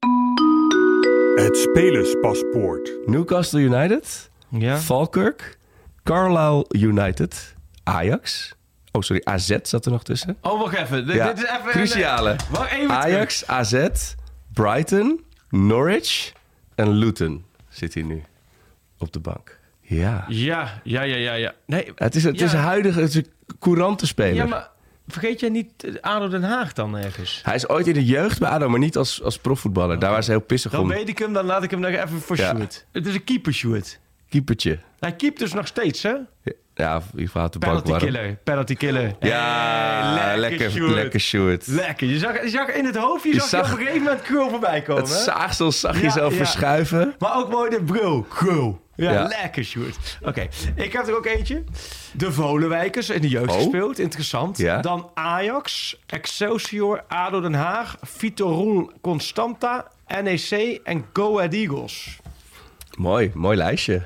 Het spelerspaspoort. Newcastle United. Ja. Falkirk. Carlisle United. Ajax. Oh, sorry, A Z zat er nog tussen. Oh, wacht even. D- ja. Dit is even... Cruciale. Wacht even Ajax, terug. A Z, Brighton, Norwich en Luton zit hier nu op de bank. Ja. Ja, ja, ja, ja. ja. Nee, het is, het ja. is een huidige, het is een courante speler. Ja, maar vergeet jij niet ADO Den Haag dan ergens? Hij is ooit in de jeugd bij ADO, maar niet als, als profvoetballer. Daar waren ze heel pissig dan om. Dan weet ik hem, dan laat ik hem nog even voor ja. shoot. Het is een keeper shoot. Keepertje. Hij keept dus nog steeds, hè? Ja, ja in ieder geval de bank Penalty killer, penalty killer. Ja, hey, lekker, lekker, lekker shoot. Lekker. Je zag, je zag in het hoofd, je, je zag, zag je op een gegeven moment Krul voorbij komen. Het zaagsel zag je ja, zo ja. verschuiven. Maar ook mooi de brul. Krul. Ja, ja, lekker shoot. Oké, okay. Ik heb er ook eentje. De Volenwijkers in de jeugd oh. gespeeld. Interessant. Ja. Dan Ajax, Excelsior, ADO Den Haag, Viitorul Constanta, N E C en Go Ahead Eagles. Mooi, mooi lijstje.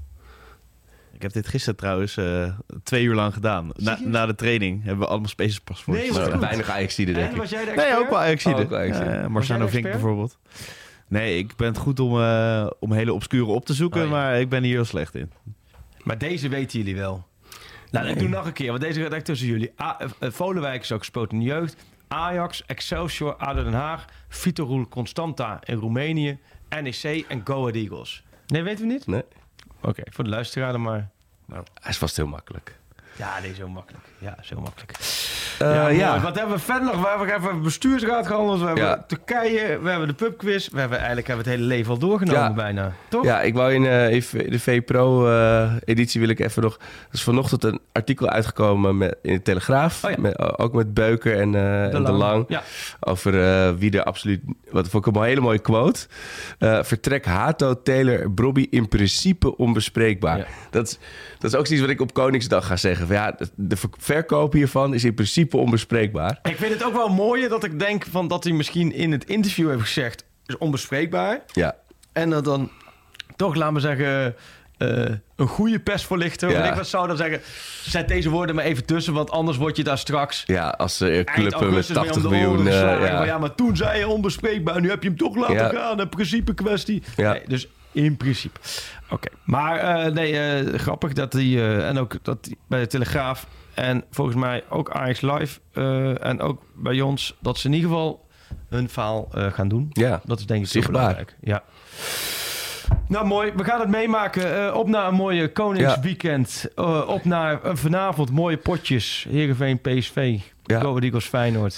Ik heb dit gisteren trouwens uh, twee uur lang gedaan. Na, na de training hebben we allemaal spelerspaspoort. Nee, maar weinig Ajaxiden, denk ik. Was jij de nee, ook wel Ajaxiden. Oh, uh, Marciano Vink bijvoorbeeld. Nee, ik ben het goed om, uh, om hele obscure op te zoeken, oh, ja. maar ik ben hier heel slecht in. Maar deze weten jullie wel. Nou, nee. Ik doe nog een keer, want deze gaat echt tussen jullie. A- uh, Volenwijk is ook gespeeld in de jeugd. Ajax, Excelsior, ADO Den Haag, Viitorul Constanta in Roemenië, N E C en Go Ahead Eagles. Nee, weten we niet? Nee. Oké, okay, voor de luisteraar dan maar. Nou, hij is vast heel makkelijk. Ja, deze is zo makkelijk. Ja, zo makkelijk. Uh, ja, ja. Wat hebben we verder nog? We hebben even bestuursraad gehandeld. We hebben ja. Turkije. We hebben de pubquiz. We hebben eigenlijk hebben we het hele leven al doorgenomen ja. bijna. Toch? Ja, ik wou in uh, de V Pro uh, editie wil ik even nog... Er is vanochtend een artikel uitgekomen met, in de Telegraaf. Oh ja. met, ook met Beuker en, uh, de, en Lang. de Lang. Ja. Over uh, wie er absoluut... Wat vond ik een hele mooie quote. Uh, vertrek Hato, Taylor, Brobby in principe onbespreekbaar. Ja. Dat is... Dat is ook iets wat ik op Koningsdag ga zeggen. Van ja, de verkoop hiervan is in principe onbespreekbaar. Ik vind het ook wel mooi dat ik denk van dat hij misschien in het interview heeft gezegd... is onbespreekbaar. Ja. En dat dan toch, laten we zeggen... Uh, een goede persvoorlichter. Ja. Ik wat zou dan zeggen... zet deze woorden maar even tussen... want anders word je daar straks... Ja, als ze uh, cluppen met tachtig miljoen... Uh, ja. ja, maar toen zei je onbespreekbaar... nu heb je hem toch laten ja. gaan. Een principe kwestie. Ja. Nee, dus in principe. Oké, okay. maar uh, nee, uh, grappig dat hij... Uh, en ook dat hij bij de Telegraaf... en volgens mij ook Ajax Live... Uh, en ook bij ons... dat ze in ieder geval hun verhaal uh, gaan doen. Ja, dat is denk ik zichtbaar. belangrijk. Ja. Nou, mooi. We gaan het meemaken. Uh, op naar een mooie Koningsweekend. Ja. Uh, op naar uh, vanavond mooie potjes. Heerenveen, P S V. Ja. Go Ahead Eagles, Feyenoord.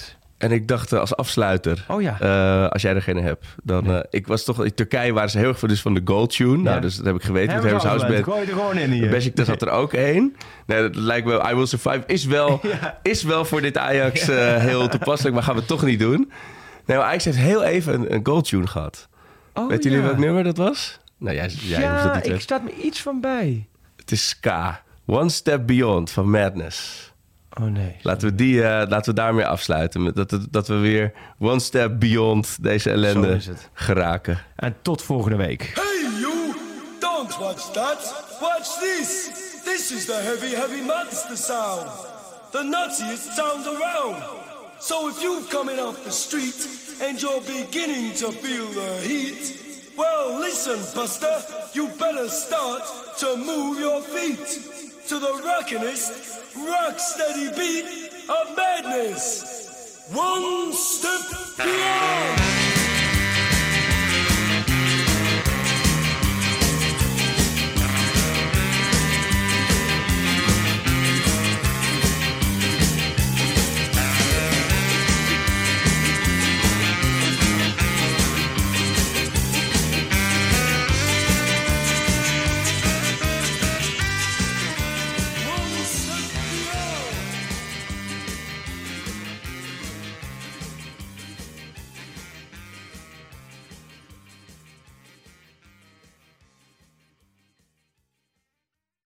En ik dacht uh, als afsluiter, oh, ja. uh, als jij er geen hebt, dan... Nee. Uh, ik was toch... In Turkije waren ze heel erg van, dus van de Gold Tune. Ja. Nou, dus dat heb ik geweten. Hebben met Hermes House Band. Gooi je er gewoon in hier. Besiktas had er ook één. Nee, dat lijkt me... I Will Survive is wel, ja. is wel voor dit Ajax uh, heel toepasselijk, maar gaan we toch niet doen. Nee, maar Ajax heeft heel even een, een Gold Tune gehad. Oh, Weet ja. jullie welk nummer dat was? Nou, jij, jij ja, hoeft dat niet ik staat me iets van bij. Het is Ska. One Step Beyond van Madness. Oh nee. Laten we, die, uh, laten we daarmee afsluiten. Dat, dat we weer one step beyond deze ellende geraken. En tot volgende week. Hey you! Don't watch that! Watch this! This is the heavy, heavy monster sound. The nuttiest sound around. So if you're coming off the street and you're beginning to feel the heat, well listen, Buster, you better start to move your feet to the rockinest, rock steady beat of madness. One step beyond.